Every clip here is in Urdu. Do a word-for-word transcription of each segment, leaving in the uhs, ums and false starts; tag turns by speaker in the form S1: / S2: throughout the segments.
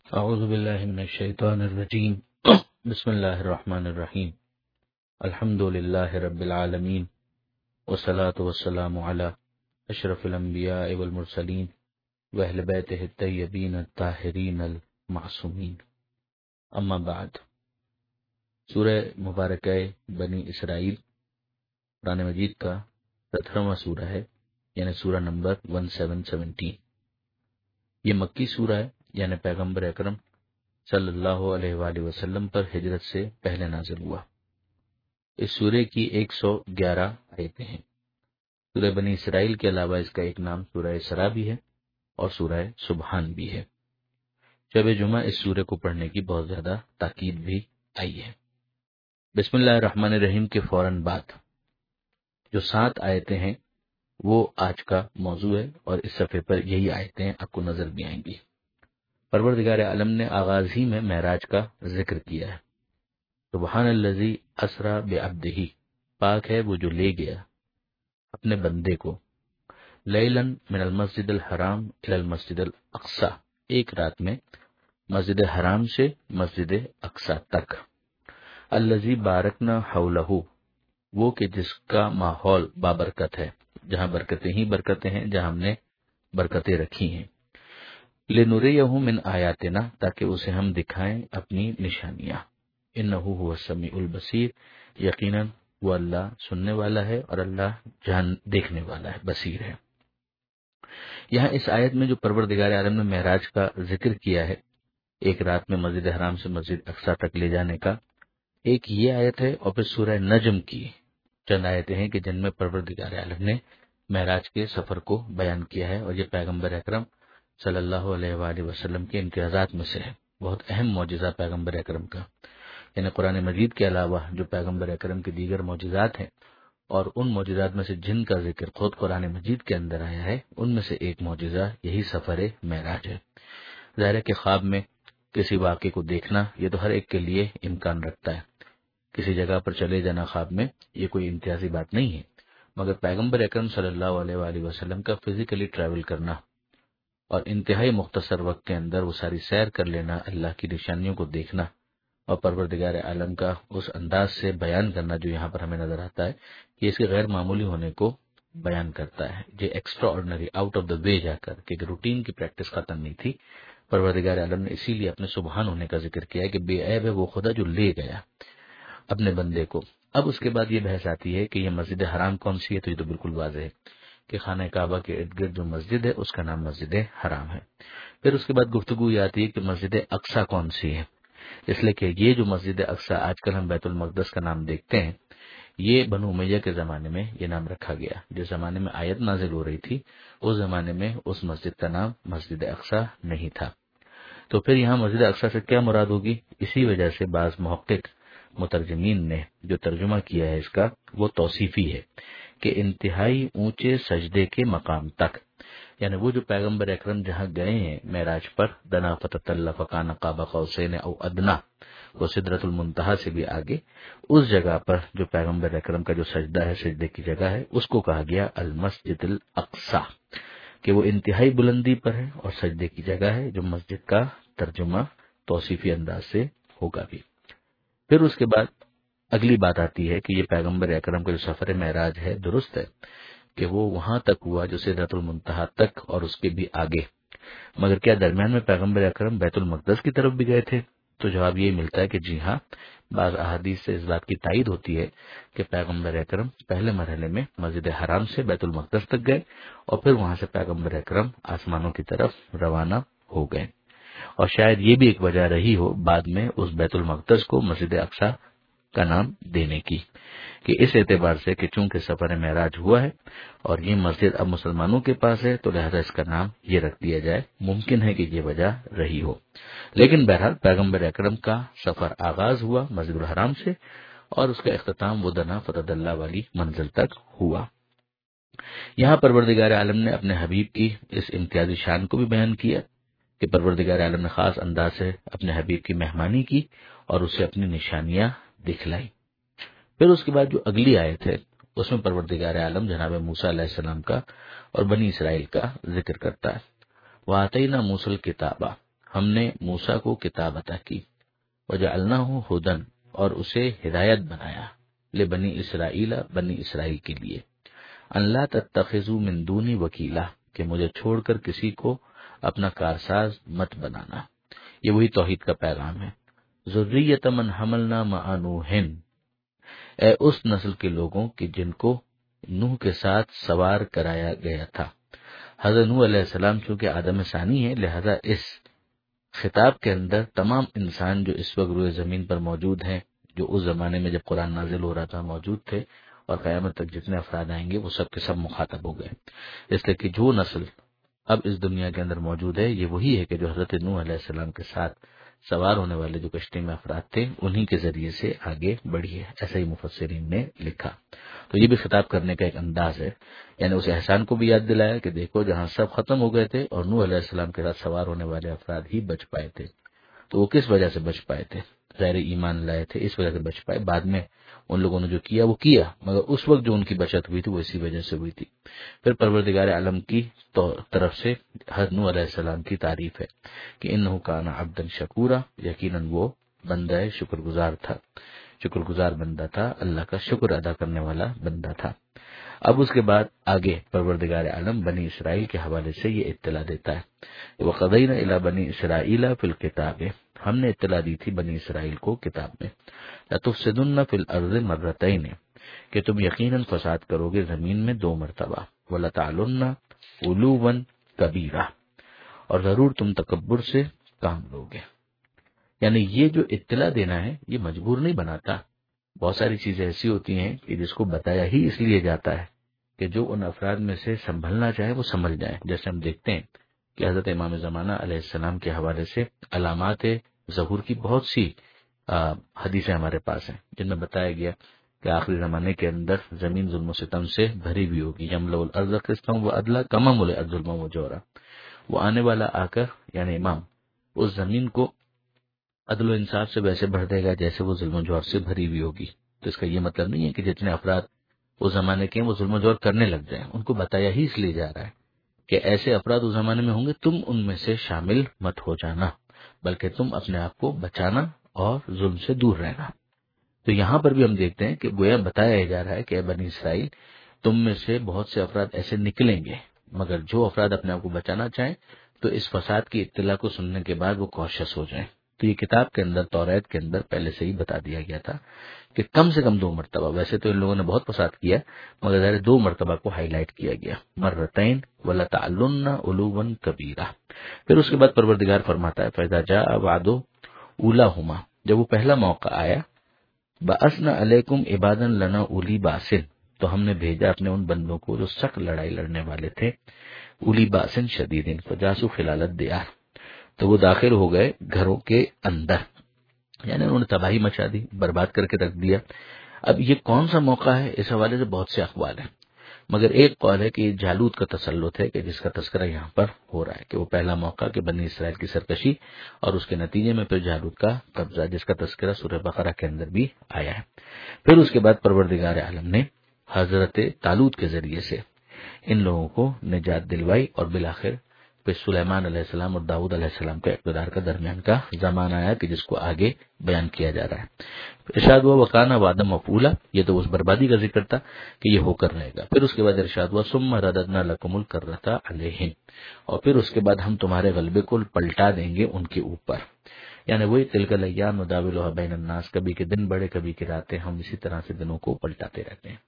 S1: اعوذ باللہ من الشیطان الرجیم بسم اللہ الرحمن الرحیم الحمد للہ رب العالمین والصلاة والسلام علی اشرف الانبیاء والمرسلین واہل بیتہ الطیبین الطاہرین المعصومین، اما بعد۔ سورہ مبارکہ بنی اسرائیل قرآن مجید کا سترہواں سورہ ہے، یعنی سورہ نمبر ایک سو سترہ۔ یہ مکی سورہ ہے، یعنی پیغمبر اکرم صلی اللہ علیہ وآلہ وسلم پر ہجرت سے پہلے نازل ہوا۔ اس سورہ کی ایک سو گیارہ آیتیں ہیں۔ سورہ بنی اسرائیل کے علاوہ اس کا ایک نام سورہ اسراء بھی ہے اور سورہ سبحان بھی ہے۔ شب جمعہ اس سورہ کو پڑھنے کی بہت زیادہ تاکید بھی آئی ہے۔ بسم اللہ الرحمن الرحیم کے فوراً بعد جو سات آیتیں ہیں وہ آج کا موضوع ہے، اور اس صفحے پر یہی آیتیں آپ کو نظر بھی آئیں گی۔ پروردگار عالم نے آغاز ہی میں معراج کا ذکر کیا ہے۔ سبحان الذی اسریٰ بعبدہ، پاک ہے وہ جو لے گیا اپنے بندے کو، لیلاً من المسجد الحرام الی المسجد الاقصی، ایک رات میں مسجد حرام سے مسجد اقصی تک، الذی بارکنا حولہ، وہ کہ جس کا ماحول بابرکت ہے، جہاں برکتیں ہی برکتیں ہیں، جہاں ہم نے برکتیں رکھی ہیں، لنریہ من آیاتنا، تاکہ اسے ہم دکھائیں اپنی نشانیاں، انہ هو السمیع البصیر، یقیناً وہ اللہ سننے والا ہے اور اللہ جان دیکھنے والا ہے، بصیر ہے۔ یہاں اس آیت میں جو پروردگار عالم نے معراج کا ذکر کیا ہے، ایک رات میں مسجد حرام سے مسجد اقصی تک لے جانے کا، ایک یہ آیت ہے، اور پھر سورہ نجم کی چند آیتیں ہیں کہ جن میں پروردگار عالم نے معراج کے سفر کو بیان کیا ہے، اور یہ پیغمبر اکرم صلی اللہ علیہ وآلہ وسلم کے امتیازات میں سے ہے، بہت اہم معجزہ پیغمبر اکرم کا۔ یعنی قرآن مجید کے علاوہ جو پیغمبر اکرم کے دیگر معجزات ہیں، اور ان معجزات میں سے جن کا ذکر خود قرآن مجید کے اندر آیا ہے، ان میں سے ایک معجزہ یہی سفر معراج ہے۔ ظاہر ہے کہ خواب میں کسی واقعے کو دیکھنا یہ تو ہر ایک کے لیے امکان رکھتا ہے، کسی جگہ پر چلے جانا خواب میں یہ کوئی امتیازی بات نہیں ہے، مگر پیغمبر اکرم صلی اللہ علیہ وآلہ وسلم کا فزیکلی ٹریول کرنا اور انتہائی مختصر وقت کے اندر وہ ساری سیر کر لینا، اللہ کی نشانیوں کو دیکھنا اور پروردگار عالم کا اس انداز سے بیان کرنا جو یہاں پر ہمیں نظر آتا ہے، کہ اس کے غیر معمولی ہونے کو بیان کرتا ہے۔ یہ extraordinary, out of the way جا کر کہ روٹین کی پریکٹس ختم نہیں تھی، پروردگار عالم نے اسی لیے اپنے سبحان ہونے کا ذکر کیا ہے کہ بے عیب ہے وہ خدا جو لے گیا اپنے بندے کو۔ اب اس کے بعد یہ بحث آتی ہے کہ یہ مسجد حرام کون سی ہے، تو یہ تو بالکل واضح ہے کہ خانہ کعبہ کے ارد گرد جو مسجد ہے اس کا نام مسجد حرام ہے۔ پھر اس کے بعد گفتگو یہ آتی ہے کہ مسجد اقصی کون سی ہے، اس لیے کہ یہ جو مسجد اقصی آج کل ہم بیت المقدس کا نام دیکھتے ہیں، یہ بنو امیہ کے زمانے میں یہ نام رکھا گیا۔ جس زمانے میں آیت نازل ہو رہی تھی اس زمانے میں اس مسجد کا نام مسجد اقصی نہیں تھا۔ تو پھر یہاں مسجد اقصی سے کیا مراد ہوگی؟ اسی وجہ سے بعض محقق مترجمین نے جو ترجمہ کیا ہے اس کا وہ توصیفی ہے کہ انتہائی اونچے سجدے کے مقام تک، یعنی وہ جو پیغمبر اکرم جہاں گئے ہیں معراج پر، دنا فتدلی فکان قاب قوسین او ادنا، وہ سدرۃ المنتہا سے بھی آگے، اس جگہ پر جو پیغمبر اکرم کا جو سجدہ ہے، سجدے کی جگہ ہے، اس کو کہا گیا المسجد الاقصی، کہ وہ انتہائی بلندی پر ہے اور سجدے کی جگہ ہے، جو مسجد کا ترجمہ توصیفی انداز سے ہوگا بھی۔ پھر اس کے بعد اگلی بات آتی ہے کہ یہ پیغمبر اکرم کا جو سفر معراج ہے، درست ہے کہ وہ وہاں تک ہوا جو سدرۃ المنتہا تک اور اس کے بھی آگے، مگر کیا درمیان میں پیغمبر اکرم بیت المقدس کی طرف بھی گئے تھے؟ تو جواب یہ ملتا ہے کہ جی ہاں، بعض احادیث سے اس بات کی تائید ہوتی ہے کہ پیغمبر اکرم پہلے مرحلے میں مسجد حرام سے بیت المقدس تک گئے اور پھر وہاں سے پیغمبر اکرم آسمانوں کی طرف روانہ ہو گئے، اور شاید یہ بھی ایک وجہ رہی ہو بعد میں اس بیت المقدس کو مسجد اقصی کا نام دینے کی، کہ اس اعتبار سے کہ چونکہ سفر معراج ہوا ہے اور یہ مسجد اب مسلمانوں کے پاس ہے تو لہذا اس کا نام یہ رکھ دیا جائے۔ ممکن ہے کہ یہ وجہ رہی ہو، لیکن بہرحال پیغمبر اکرم کا سفر آغاز ہوا مسجد الحرام سے اور اس کا اختتام وہ دنا فتدلی والی منزل تک ہوا۔ یہاں پروردگار عالم نے اپنے حبیب کی اس امتیازی شان کو بھی بیان کیا کہ پروردگار عالم نے خاص انداز سے اپنے حبیب کی مہمانی کی اور اسے اپنی نشانیاں دکھلائی۔ پھر اس کے بعد جو اگلی آیت ہے اس میں پروردگار عالم جناب موسیٰ علیہ السلام کا اور بنی اسرائیل کا ذکر کرتا ہے۔ وَآتَيْنَا مُوسَى الْكِتَابَ، ہم نے موسیٰ کو کتاب عطا کی، وجعلناہ ھدی، اور اسے ہدایت بنایا، لبنی اسرائیل، بنی اسرائیل کے لیے، ان لا تتخذوا من دونی وکیلا، کہ مجھے چھوڑ کر کسی کو اپنا کارساز مت بنانا۔ یہ وہی توحید کا پیغام ہے۔ ذریۃ من حملنا مع نوح، اے اس نسل کے لوگوں کی جن کو نوح کے ساتھ سوار کرایا گیا تھا۔ حضرت نوح علیہ السلام چونکہ آدم ثانی ہے، لہذا اس خطاب کے اندر تمام انسان جو اس وقت روئے زمین پر موجود ہیں، جو اس زمانے میں جب قرآن نازل ہو رہا تھا موجود تھے، اور قیامت تک جتنے افراد آئیں گے وہ سب کے سب مخاطب ہو گئے، اس لیے کہ جو نسل اب اس دنیا کے اندر موجود ہے یہ وہی ہے کہ جو حضرت نوح علیہ السلام کے ساتھ سوار ہونے والے جو کشتی میں افراد تھے انہی کے ذریعے سے آگے بڑھی ہے، ایسا ہی مفسرین نے لکھا۔ تو یہ بھی خطاب کرنے کا ایک انداز ہے، یعنی اس احسان کو بھی یاد دلایا کہ دیکھو جہاں سب ختم ہو گئے تھے اور نوح علیہ السلام کے ساتھ سوار ہونے والے افراد ہی بچ پائے تھے، تو وہ کس وجہ سے بچ پائے تھے؟ ظاہر ایمان لائے تھے، اس وجہ سے بچ پائے۔ بعد میں ان لوگوں نے جو کیا وہ کیا، مگر اس وقت جو ان کی بچت ہوئی تھی وہ اسی وجہ سے ہوئی تھی۔ پھر پروردگار عالم کی طرف سے حضرت نوح علیہ السلام کی تعریف ہے کہ انہ کان عبدا شکورا، یقیناً وہ بندہ شکر گزار تھا، شکر گزار بندہ تھا، اللہ کا شکر ادا کرنے والا بندہ تھا۔ اب اس کے بعد آگے پروردگار عالم بنی اسرائیل کے حوالے سے یہ اطلاع دیتا ہے، وَقَضَيْنَا إِلَىٰ بَنِي إِسْرَائِيلَ فِي الْكِتَابِ، ہم نے اطلاع دی تھی بنی اسرائیل کو کتاب میں، لَتُفْسِدُنَّ فِي الْأَرْضِ مَرَّتَيْنِ، کہ تم یقیناً فساد کرو گے زمین میں دو مرتبہ، وَلَتَعْلُنَّ عُلُوًّا كَبِيرًا، اور ضرور تم تکبر سے کام لوگے۔ یعنی یہ جو اطلاع دینا ہے یہ مجبور نہیں بناتا، بہت ساری چیزیں ایسی ہوتی ہیں کہ جس کو بتایا ہی اس لیے جاتا ہے کہ جو ان افراد میں سے سنبھلنا چاہے وہ سنبھل جائے۔ جیسے ہم دیکھتے ہیں کہ حضرت امام زمانہ علیہ السلام کے حوالے سے علامات ظہور کی بہت سی حدیثیں ہمارے پاس ہیں، جن میں بتایا گیا کہ آخری زمانے کے اندر زمین ظلم و ستم سے بھری ہوئی ہوگی، یملأ الارض قسطا وعدلا کما ملئت ظلما وجورا، وہ آنے والا آ کر یعنی امام اس زمین کو عدل و انصاف سے ویسے بھر دے گا جیسے وہ ظلم و جور سے بھری ہوئی ہوگی۔ تو اس کا یہ مطلب نہیں ہے کہ جتنے افراد اس زمانے کے ہیں وہ ظلم و جور کرنے لگ جائیں، ان کو بتایا ہی اس لیے جا رہا ہے کہ ایسے افراد اس زمانے میں ہوں گے، تم ان میں سے شامل مت ہو جانا، بلکہ تم اپنے آپ کو بچانا اور ظلم سے دور رہنا۔ تو یہاں پر بھی ہم دیکھتے ہیں کہ گویا بتایا جا رہا ہے کہ اے بنی اسرائیل، تم میں سے بہت سے افراد ایسے نکلیں گے، مگر جو افراد اپنے آپ کو بچانا چاہیں تو اس فساد کی اطلاع کو سننے کے بعد وہ کوشش ہو جائیں۔ تو یہ کتاب کے اندر، توریت کے اندر پہلے سے ہی بتا دیا گیا تھا کہ کم سے کم دو مرتبہ، ویسے تو ان لوگوں نے بہت فساد کیا مگر ظاہر دو مرتبہ کو ہائی لائٹ کیا گیا، مرتین وَلَتَعْلُنَّ عُلُوًّا كَبِيرًا۔ پھر اس کے بعد پروردگار فرماتا ہے فَإِذَا جَاءَ وَعْدُ أُولَاهُمَا، جب وہ پہلا موقع آیا، بَعَثْنَا عَلَيْكُمْ عِبَادًا لَنَا أُولِي بَأْسٍ، تو ہم نے بھیجا اپنے ان بندوں کو جو سخت لڑائی لڑنے والے تھے، اولی باسن شدید، فجاسو خلال الدیار، تو وہ داخل ہو گئے گھروں کے اندر، یعنی انہوں نے تباہی مچا دی، برباد کر کے رکھ دیا۔ اب یہ کون سا موقع ہے؟ اس حوالے سے بہت سے اقوال ہیں، مگر ایک قول ہے کہ یہ جالوت کا تسلط ہے کہ جس کا تذکرہ یہاں پر ہو رہا ہے کہ وہ پہلا موقع کہ بنی اسرائیل کی سرکشی اور اس کے نتیجے میں پھر جالوت کا قبضہ، جس کا تذکرہ سورہ بقرہ کے اندر بھی آیا ہے۔ پھر اس کے بعد پروردگار عالم نے حضرت طالوت کے ذریعے سے ان لوگوں کو نجات دلوائی، اور بالآخر پھر سلیمان علیہ السلام اور داؤد علیہ السلام کے اقتدار کا درمیان کا زمانہ آیا کہ جس کو آگے بیان کیا جا رہا ہے۔ ارشاد ہوا وَكَانَ وَعْدًا مَفْعُولًا، یہ تو اس بربادی کا ذکر تھا کہ یہ ہو کر رہے گا۔ پھر اس کے بعد ارشاد ہوا ثُمَّ رَدَدْنَا لَكُمُ الْكَرَّةَ عَلَيْهِمْ، اور پھر اس کے بعد ہم تمہارے غلبے کو پلٹا دیں گے ان کے اوپر، یعنی وہی تِلْكَ الْأَيَّامُ نُدَاوِلُهَا بَيْنَ النَّاسِ، کبھی کے دن بڑے کبھی کی راتیں، ہم اسی طرح سے دنوں کو پلٹاتے رہتے ہیں۔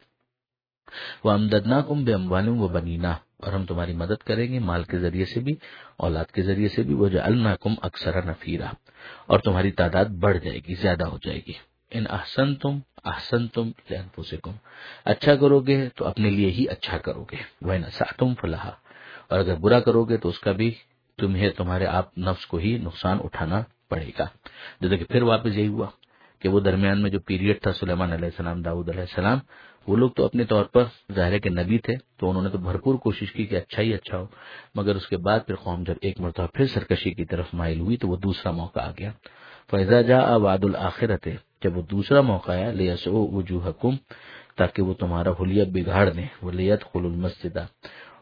S1: وَأَمْدَدْنَاكُمْ بِأَمْوَالٍ وَبَنِينَ، اور ہم تمہاری مدد کریں گے مال کے ذریعے سے بھی، اولاد کے ذریعے سے بھی، وَجَعَلْنَاكُمْ أَكْثَرَ نَفِيرًا، اور تمہاری تعداد بڑھ جائے گی، زیادہ ہو جائے گی۔ ان احسنتم احسنتم لانفسکم، اچھا کرو گے تو اپنے لیے ہی اچھا کرو گے، وَإِنْ أَسَأْتُمْ فَلَهَا، اور اگر برا کرو گے تو اس کا بھی تمہیں تمہارے آپ نفس کو ہی نقصان اٹھانا پڑے گا۔ جیسے کہ پھر واپس یہی ہوا کہ وہ درمیان میں جو پیریڈ تھا سلیمان علیہ السلام، داؤد علیہ السلام، وہ لوگ تو اپنے طور پر ظاہر کے نبی تھے تو انہوں نے تو بھرپور کوشش کی کہ اچھا ہی اچھا ہو، مگر اس کے بعد پھر قوم جب ایک مرتبہ پھر سرکشی کی طرف مائل ہوئی تو وہ دوسرا موقع آ گیا۔ فَإِذَا جَاءَ وَعْدُ الْآخِرَةِ، جب وہ دوسرا موقع آیا، لِيَسُوءُ وُجُوهَكُمْ، تاکہ وہ تمہارا حلیہ بگاڑ دیں، وَلِيَدْخُلُوا الْمَسْجِدَ،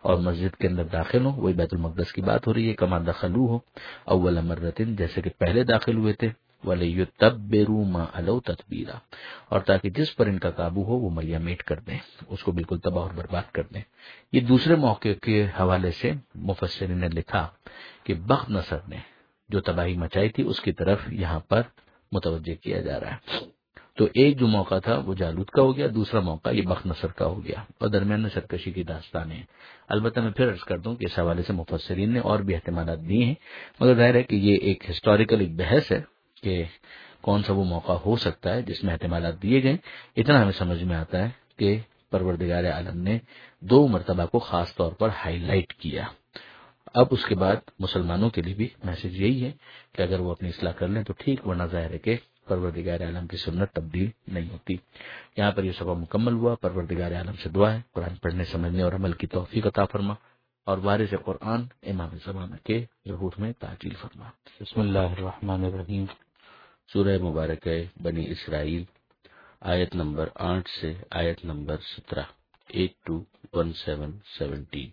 S1: اور مسجد کے اندر داخل ہوں، وہی بیت المقدس کی بات ہو رہی ہے، کما دخلوہ ہو اول مرتن، جیسے کہ پہلے داخل ہوئے تھے، وَلِيُتَبِّرُوا مَا عَلَوْا تَتْبِيرًا، اور تاکہ جس پر ان کا قابو ہو وہ ملیا میٹ کر دیں، اس کو بالکل تباہ اور برباد کر دیں۔ یہ دوسرے موقع کے حوالے سے مفسرین نے لکھا کہ بخت نصر نے جو تباہی مچائی تھی اس کی طرف یہاں پر متوجہ کیا جا رہا ہے۔ تو ایک جو موقع تھا وہ جالوت کا ہو گیا، دوسرا موقع یہ بخت نصر کا ہو گیا، اور درمیان میں سرکشی کی داستانیں ہیں۔ البتہ میں پھر عرض کر دوں کہ اس حوالے سے مفسرین نے اور بھی احتمالات دیے ہیں، مگر ظاہر ہے کہ یہ ایک ہسٹوریکل ایک بحث ہے کہ کون سا وہ موقع ہو سکتا ہے جس میں احتمالات دیے گئے۔ اتنا ہمیں سمجھ میں آتا ہے کہ پروردگار عالم نے دو مرتبہ کو خاص طور پر ہائی لائٹ کیا۔ اب اس کے بعد مسلمانوں کے لیے بھی میسج یہی ہے کہ اگر وہ اپنی اصلاح کر لیں تو ٹھیک، ورنہ ظاہر ہے کہ پروردگار عالم کی سنت تبدیل نہیں ہوتی۔ یہاں پر یہ سبق مکمل ہوا۔ پروردگار عالم سے دعا ہے قرآن پڑھنے، سمجھنے اور عمل کی توفیق عطا فرما، اور وارث قرآن امام زمانہ کے ظہور میں تعجیل فرما۔ بسم اللہ الرحمن الرحیم۔ سورہ مبارک بنی اسرائیل، آیت نمبر آٹھ سے آیت نمبر سترہ، eight two one seven seventeen.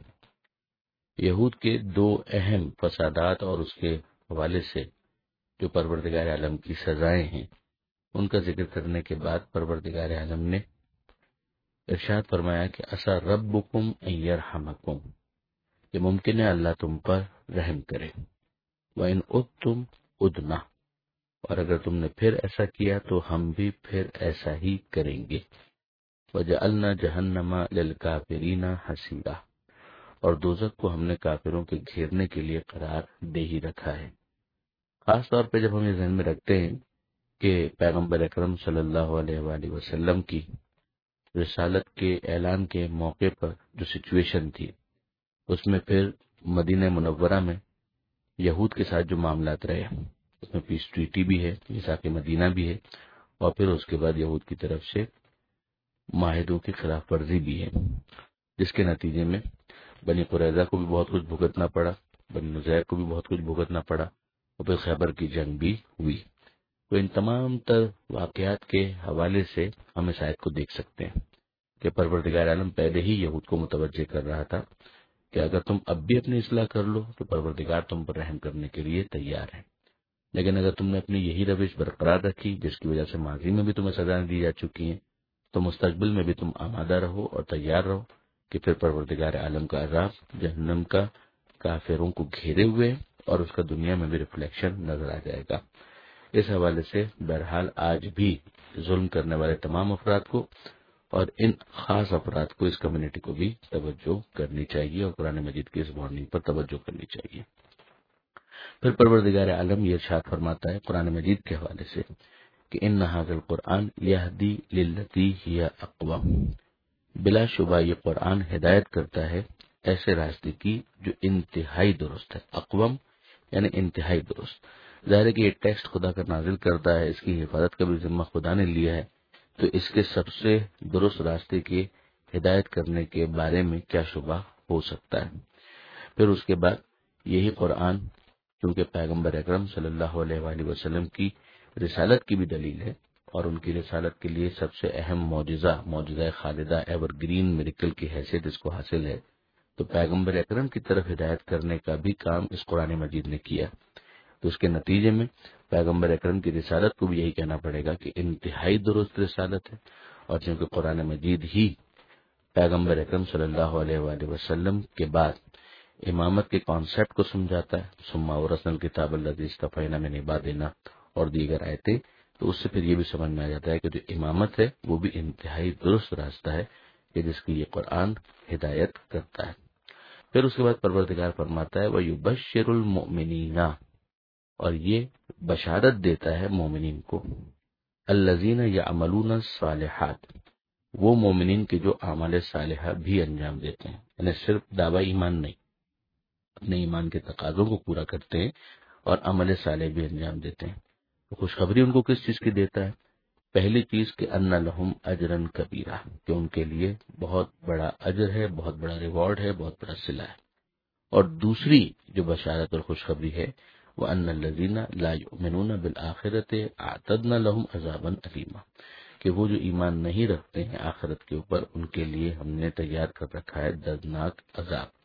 S1: یہود کے دو اہم فسادات اور اس کے حوالے سے جو پروردگار عالم کی سزائیں ہیں ان کا ذکر کرنے کے بعد پروردگار عالم نے ارشاد فرمایا کہ عسیٰ ربکم ان یرحمکم، یہ ممکن ہے اللہ تم پر رحم کرے، وَإِنْ عُدْتُمْ عُدْنَا، اور اگر تم نے پھر ایسا کیا تو ہم بھی پھر ایسا ہی کریں گے، وَجَعَلْنَا جَهَنَّمَ لِلْكَافِرِينَ حَصِيرًا، اور دوزخ کو ہم نے کافروں کے گھیرنے کے لیے قرار دے ہی رکھا ہے۔ خاص طور پہ جب ہم یہ ذہن میں رکھتے ہیں کہ پیغمبر اکرم صلی اللہ علیہ وآلہ وسلم کی رسالت کے اعلان کے موقع پر جو سچویشن تھی اس میں پھر مدینہ منورہ میں یہود کے ساتھ جو معاملات رہے، اس میں پیس ٹریٹی بھی ہے، میثاق مدینہ بھی ہے، اور پھر اس کے بعد یہود کی طرف سے معاہدوں کی خلاف ورزی بھی ہے، جس کے نتیجے میں بنی قریظہ کو بھی بہت کچھ بھگتنا پڑا، بنی نذیر کو بھی بہت کچھ بھگتنا پڑا، اور پھر خیبر کی جنگ بھی ہوئی۔ تو ان تمام تر واقعات کے حوالے سے ہم اس آیت کو دیکھ سکتے ہیں کہ پروردگار عالم پہلے ہی یہود کو متوجہ کر رہا تھا کہ اگر تم اب بھی اپنی اصلاح کر لو تو پروردگار تم پر رحم کرنے کے لیے تیار ہے، لیکن اگر تم نے اپنی یہی روش برقرار رکھی جس کی وجہ سے ماضی میں بھی تمہیں سزائیں دی جا چکی ہیں، تو مستقبل میں بھی تم آمادہ رہو اور تیار رہو کہ پھر پروردگار عالم کا عذاب جہنم کا کافروں کو گھیرے ہوئے اور اس کا دنیا میں بھی ریفلیکشن نظر آ جائے گا۔ اس حوالے سے بہرحال آج بھی ظلم کرنے والے تمام افراد کو اور ان خاص افراد کو، اس کمیونٹی کو بھی توجہ کرنی چاہیے اور قرآن مجید کی اس وارننگ پر توجہ کرنی چاہیے۔ پھر پروردگار عالم یہ ارشاد فرماتا ہے قرآن مجید کے حوالے سے کہ ان ھذا القرآن یہدی للتی ہی اقوم، بلا شبہ یہ قرآن ہدایت کرتا ہے ایسے راستے کی جو انتہائی درست ہے۔ اقوم یعنی انتہائی درست۔ ظاہر ہے کہ یہ ٹیکسٹ خدا کا نازل کرتا ہے، اس کی حفاظت کا بھی ذمہ خدا نے لیا ہے، تو اس کے سب سے درست راستے کی ہدایت کرنے کے بارے میں کیا شبہ ہو سکتا ہے۔ پھر اس کے بعد یہی قرآن کیونکہ پیغمبر اکرم صلی اللہ علیہ وآلہ وسلم کی رسالت کی بھی دلیل ہے، اور ان کی رسالت کے لیے سب سے اہم معجزہ معجزہ خالدہ ایور گرین میریکل کی حیثیت اس کو حاصل ہے، تو پیغمبر اکرم کی طرف ہدایت کرنے کا بھی کام اس قرآن مجید نے کیا۔ تو اس کے نتیجے میں پیغمبر اکرم کی رسالت کو بھی یہی کہنا پڑے گا کہ انتہائی درست رسالت ہے، اور چونکہ قرآن مجید ہی پیغمبر اکرم صلی اللہ علیہ وآلہ وسلم کے بعد امامت کے کانسیپٹ کو سمجھاتا ہے، ثم اورثنا الکتاب الذی اصطفینا من عبادنا اور دیگر آیتیں، تو اس سے پھر یہ بھی سمجھ میں آ جاتا ہے کہ جو امامت ہے وہ بھی انتہائی درست راستہ ہے کہ جس کی یہ قرآن ہدایت کرتا ہے۔ پھر اس کے بعد پروردگار فرماتا ہے وَيُبَشِّرُ الْمُؤْمِنِينَ، اور یہ بشارت دیتا ہے مومنین کو، الذین یعملون الصالحات، وہ مومنین کے جو اعمال صالحہ بھی انجام دیتے ہیں، یعنی صرف دعوی ایمان نہیں، اپنے ایمان کے تقاضوں کو پورا کرتے ہیں اور عمل صالح بھی انجام دیتے ہیں۔ تو خوشخبری ان کو کس چیز کی دیتا ہے؟ پہلی چیز کہ ان لہم اجرا کبیرہ، کہ ان کے لیے بہت بڑا اجر ہے، بہت بڑا ریوارڈ ہے، بہت بڑا صلہ ہے۔ اور دوسری جو بشارت اور خوشخبری ہے وَأَنَّ الَّذِينَ لَا يُؤْمِنُونَ بِالْآخِرَةِ أَعْتَدْنَا لَهُمْ عَذَابًا أَلِيمًا، کہ وہ جو ایمان نہیں رکھتے ہیں آخرت کے اوپر، ان کے لیے ہم نے تیار کر رکھا ہے دردناک عذاب۔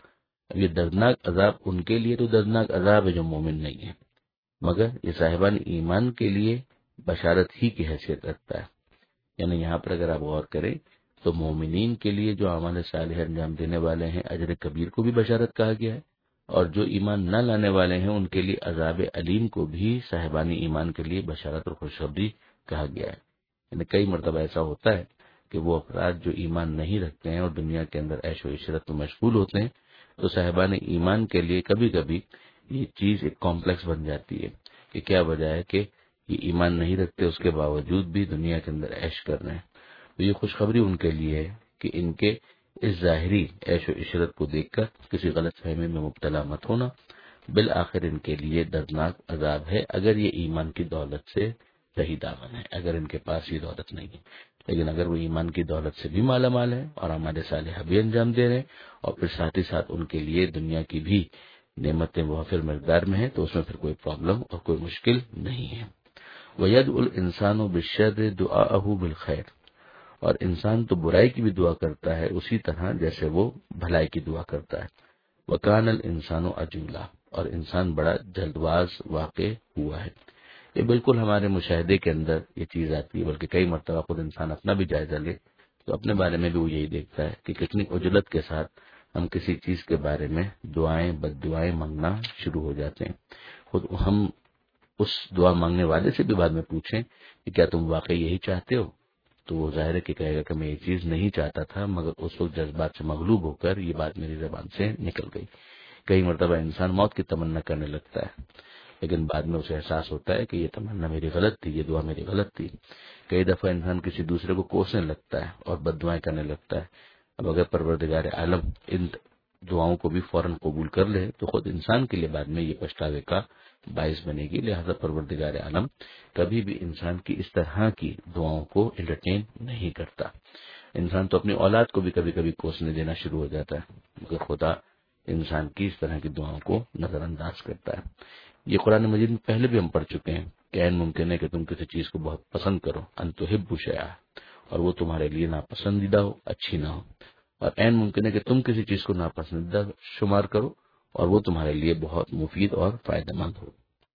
S1: اب یہ دردناک عذاب ان کے لیے تو دردناک عذاب ہے جو مومن نہیں ہے، مگر یہ صاحبان ایمان کے لیے بشارت ہی کی حیثیت رکھتا ہے۔ یعنی یہاں پر اگر آپ غور کریں تو مومنین کے لیے جو اعمال صالح انجام دینے والے ہیں اجر کبیر کو بھی بشارت کہا گیا ہے، اور جو ایمان نہ لانے والے ہیں ان کے لیے عذاب علیم کو بھی صاحبان ایمان کے لیے بشارت اور خوشخبری کہا گیا ہے۔ یعنی کئی مرتبہ ایسا ہوتا ہے کہ وہ افراد جو ایمان نہیں رکھتے ہیں اور دنیا کے اندر عیش و عشرت میں مشغول ہوتے ہیں، تو صاحبان ایمان کے لیے کبھی کبھی یہ چیز ایک کمپلیکس بن جاتی ہے کہ کیا وجہ ہے کہ یہ ایمان نہیں رکھتے، اس کے باوجود بھی دنیا کے اندر عیش کر رہے ہیں۔ تو یہ خوشخبری ان کے لیے ہے کہ ان کے اس ظاہری عیش و عشرت کو دیکھ کر کسی غلط فہمی میں مبتلا مت ہونا، بالآخر ان کے لیے دردناک عذاب ہے اگر یہ ایمان کی دولت سے صحیح دامن ہے، اگر ان کے پاس یہ دولت نہیں ہے۔ لیکن اگر وہ ایمان کی دولت سے بھی مالا مال ہے اور ہمارے صالحہ بھی انجام دے رہے ہیں اور پھر ساتھ ہی ساتھ ان کے لیے دنیا کی بھی نعمتیں وافر مقدار میں ہیں، تو اس میں پھر کوئی پرابلم اور کوئی مشکل نہیں ہے۔ وَيَدْعُ الْإِنسَانُ بِالشَّرِّ دُعَاءَهُ بِالْخَيْرِ، اور انسان تو برائی کی بھی دعا کرتا ہے اسی طرح جیسے وہ بھلائی کی دعا کرتا ہے۔ وَكَانَ الْإِنسَانُ عَجُولًا، اور انسان بڑا جلد باز واقع ہوا ہے۔ یہ بالکل ہمارے مشاہدے کے اندر یہ چیز آتی ہے، بلکہ کئی مرتبہ خود انسان اپنا بھی جائزہ لے تو اپنے بارے میں بھی وہ یہی دیکھتا ہے کہ کتنی عجلت کے ساتھ ہم کسی چیز کے بارے میں دعائیں بد دعائیں مانگنا شروع ہو جاتے ہیں۔ خود ہم اس دعا مانگنے والے سے بھی بعد میں پوچھیں کہ کیا تم واقعی یہی چاہتے ہو، تو وہ ظاہر ہے کہ کہے گا کہ میں یہ چیز نہیں چاہتا تھا، مگر اس وقت جذبات سے مغلوب ہو کر یہ بات میری زبان سے نکل گئی۔ کئی مرتبہ انسان موت کی تمنا کرنے لگتا ہے، لیکن بعد میں اسے احساس ہوتا ہے کہ یہ تمنا میری غلط تھی، یہ دعا میری غلط تھی۔ کئی دفعہ انسان کسی دوسرے کو کوسنے لگتا ہے اور بد دعائیں کرنے لگتا ہے۔ اب اگر پروردگار عالم ان دعاؤں کو بھی فوراً قبول کر لے تو خود انسان کے لیے بعد میں یہ پچھتاوے کا باعث بنے گی، لہذا پروردگار عالم کبھی بھی انسان کی اس طرح کی دعاؤں کو انٹرٹین نہیں کرتا۔ انسان تو اپنی اولاد کو بھی کبھی کبھی کوسنے دینا شروع ہو جاتا ہے، مگر خدا انسان کی اس طرح کی دعاؤں کو نظر انداز کرتا ہے۔ یہ قرآن مجید میں پہلے بھی ہم پڑھ چکے ہیں کہ عین ممکن ہے کہ تم کسی چیز کو بہت پسند کرو، ان تحبوا شیئا، اور وہ تمہارے لیے ناپسندیدہ ہو، اچھی نہ ہو، اور عین ممکن ہے کہ تم کسی چیز کو ناپسندیدہ شمار کرو اور وہ تمہارے لیے بہت مفید اور فائدہ مند ہو۔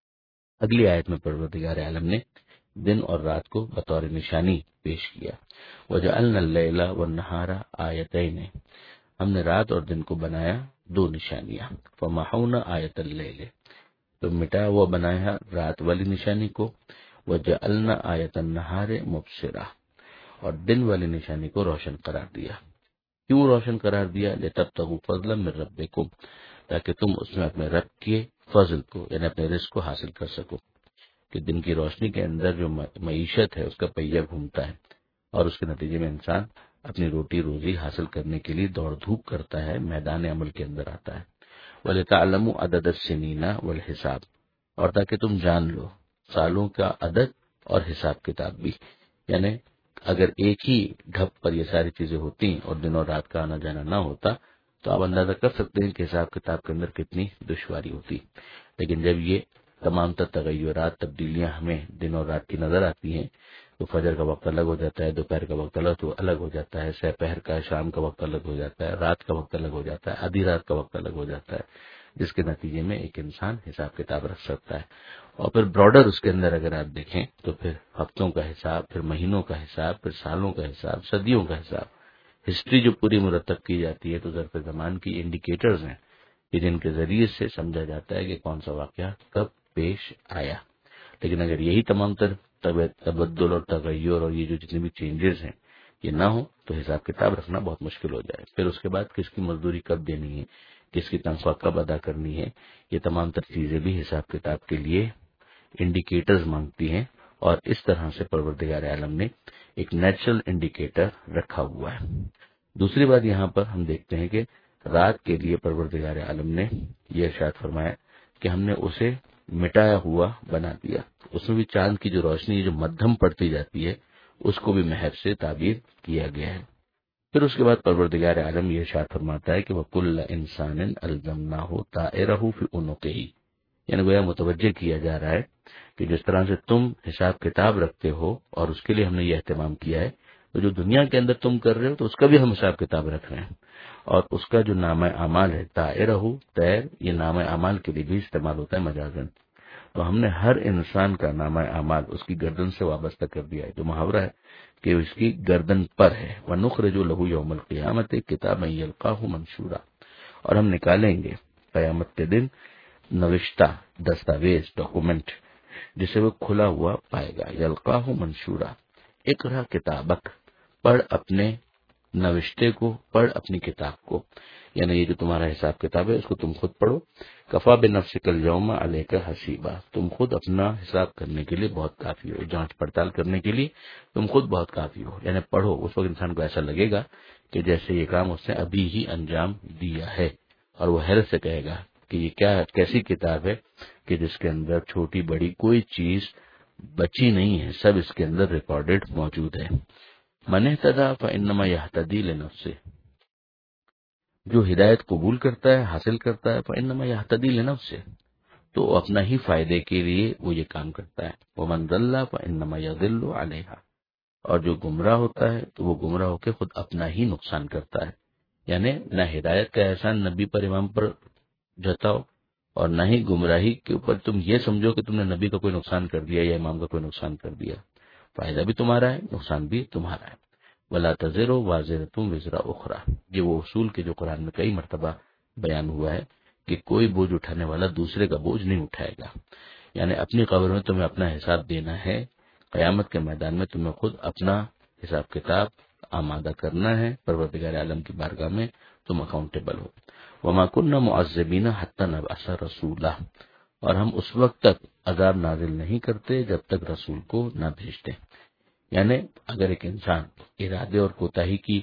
S1: اگلی آیت میں پروردگار عالم نے دن اور رات کو بطور نشانی پیش کیا۔ وَجَعَلْنَا اللَّيْلَ وَالنَّهَارَ آیَتَيْنِ، ہم نے رات اور دن کو بنایا دو نشانیاں۔ فَمَحَوْنَا آیَتَ اللَّيْلِ، تو مٹا ہوا بنایا رات والی نشانی کو۔ وَجَعَلْنَا آیَتَ النَّهَارِ مُبْصِرَةً، اور دن والی نشانی کو روشن قرار دیا۔ کیوں روشن قرار دیا؟ لِتَبْتَغُوا فَضْلًا مِّن رَّبِّكُمْ، تاکہ تم اس میں اپنے رب کے فضل کو یعنی اپنے رزق کو حاصل کر سکو۔ کہ دن کی روشنی کے اندر جو معیشت ہے اس کا پہیہ گھومتا ہے اور اس کے نتیجے میں انسان اپنی روٹی روزی حاصل کرنے کے لیے دوڑ دھوپ کرتا ہے، میدان عمل کے اندر آتا ہے۔ وَلِتَعْلَمُوا عَدَدَ السِّنِينَ وَالْحِسَابَ، اور تاکہ تم جان لو سالوں کا عدد اور حساب کتاب بھی۔ یعنی اگر ایک ہی ڈھپ پر یہ ساری چیزیں ہوتی اور دن اور رات کا آنا جانا نہ ہوتا تو آپ اندازہ کر سکتے ہیں کہ حساب کتاب کے اندر کتنی دشواری ہوتی۔ لیکن جب یہ تمام تر تغیرات تبدیلیاں ہمیں دن اور رات کی نظر آتی ہیں تو فجر کا وقت الگ ہو جاتا ہے، دوپہر کا وقت الگ الگ ہو جاتا ہے، سہ پہر کا شام کا وقت الگ ہو جاتا ہے، رات کا وقت الگ ہو جاتا ہے، آدھی رات کا وقت الگ ہو جاتا ہے، جس کے نتیجے میں ایک انسان حساب کتاب رکھ سکتا ہے۔ اور پھر براڈر اس کے اندر اگر آپ دیکھیں تو پھر ہفتوں کا حساب، پھر مہینوں کا حساب، پھر سالوں کا حساب، صدیوں کا حساب، ہسٹری جو پوری مرتب کی جاتی ہے تو ظرف زمان کی انڈیکیٹرز ہیں کہ جن کے ذریعے سے سمجھا جاتا ہے کہ کون سا واقعہ کب پیش آیا۔ لیکن اگر یہی تمام تر تبدل اور تغیر اور یہ جو جتنے بھی چینجز ہیں یہ نہ ہو تو حساب کتاب رکھنا بہت مشکل ہو جائے۔ پھر اس کے بعد کس کی مزدوری کب دینی ہے، کس کی تنخواہ کب ادا کرنی ہے، یہ تمام تر چیزیں بھی حساب کتاب کے لیے انڈیکیٹرز مانگتی ہیں، اور اس طرح سے پروردگار عالم نے ایک نیچرل انڈیکیٹر رکھا ہوا ہے۔ دوسری بات یہاں پر ہم دیکھتے ہیں کہ رات کے لیے پروردگار عالم نے یہ ارشاد فرمایا کہ ہم نے اسے مٹایا ہوا بنا دیا، اس میں بھی چاند کی جو روشنی جو مدھم پڑتی جاتی ہے اس کو بھی محض سے تعبیر کیا گیا ہے۔ پھر اس کے بعد پروردگار عالم یہ ارشاد فرماتا ہے کہ وَكُلَّ إِنسَانٍ أَلْزَمْنَاهُ طَائِرَهُ فِي عُنُقِهِ، یعنی گویا متوجہ کیا جا رہا ہے کہ جس طرح سے تم حساب کتاب رکھتے ہو اور اس کے لیے ہم نے یہ اہتمام کیا ہے، تو جو دنیا کے اندر تم کر رہے ہو تو اس کا بھی ہم حساب کتاب رکھ رہے ہیں، اور اس کا جو نامہ اعمال ہے طائرہ طیر، یہ نامہ اعمال کے لیے بھی استعمال ہوتا ہے مجازن. تو ہم نے ہر انسان کا نامہ اعمال اس کی گردن سے وابستہ کر دیا ہے، جو محاورہ ہے کہ اس کی گردن پر ہے. وَنُخْرِجُ لَهُ يَوْمَ الْقِيَامَةِ كِتَابًا يَلْقَاهُ مَنشُورًا، اور ہم نکالیں گے قیامت کے دن نوشتہ دستاویز ڈاکومنٹ جسے وہ کھلا ہوا پائے گا. یلقاہ منشورا، اقرا کتابک، پڑھ اپنے نوشتے کو، پڑھ اپنی کتاب کو، یعنی یہ جو تمہارا حساب کتاب ہے اس کو تم خود پڑھو. کفا بنفسک الیوم علیک حسیبا، تم خود اپنا حساب کرنے کے لیے بہت کافی ہو، جانچ پڑتال کرنے کے لیے تم خود بہت کافی ہو. یعنی پڑھو، اس وقت انسان کو ایسا لگے گا کہ جیسے یہ کام اس نے ابھی ہی انجام دیا ہے، اور وہ حیرت سے کہے گا کہ یہ کیا کیسی کتاب ہے کہ جس کے اندر چھوٹی بڑی کوئی چیز بچی نہیں ہے، سب اس کے اندر ریکارڈڈ موجود ہے. من اہتدی فانما یہتدی لنفسہ، جو ہدایت قبول کرتا ہے، حاصل کرتا ہے، فانما یہتدی لنفسہ، تو اپنا ہی فائدے کے لیے وہ یہ کام کرتا ہے. ومن ضل فانما یضل علیہا، اور جو گمراہ ہوتا ہے تو وہ گمراہ ہو کے خود اپنا ہی نقصان کرتا ہے. یعنی نہ ہدایت کا احسان نبی پر امام پر جتاؤ، اور نہ ہی گمراہی کے اوپر تم یہ سمجھو کہ تم نے نبی کا کوئی نقصان کر دیا یا امام کا کوئی نقصان کر دیا. فائدہ بھی تمہارا ہے، نقصان بھی تمہارا ہے. ولا تزر وازرۃ وزر اخرى، یہ وہ اصول کے جو قرآن میں کئی مرتبہ بیان ہوا ہے کہ کوئی بوجھ اٹھانے والا دوسرے کا بوجھ نہیں اٹھائے گا. یعنی اپنی قبر میں تمہیں اپنا حساب دینا ہے، قیامت کے میدان میں تمہیں خود اپنا حساب کتاب آمادہ کرنا ہے. پروردگار عالم کی بارگاہ میں تم اکاؤنٹیبل ہو. وما كنا معذبین حتى نبعث رسولا، اور ہم اس وقت تک عذاب نازل نہیں کرتے جب تک رسول کو نہ بھیجتے. یعنی اگر ایک انسان ارادے اور کوتاہی کی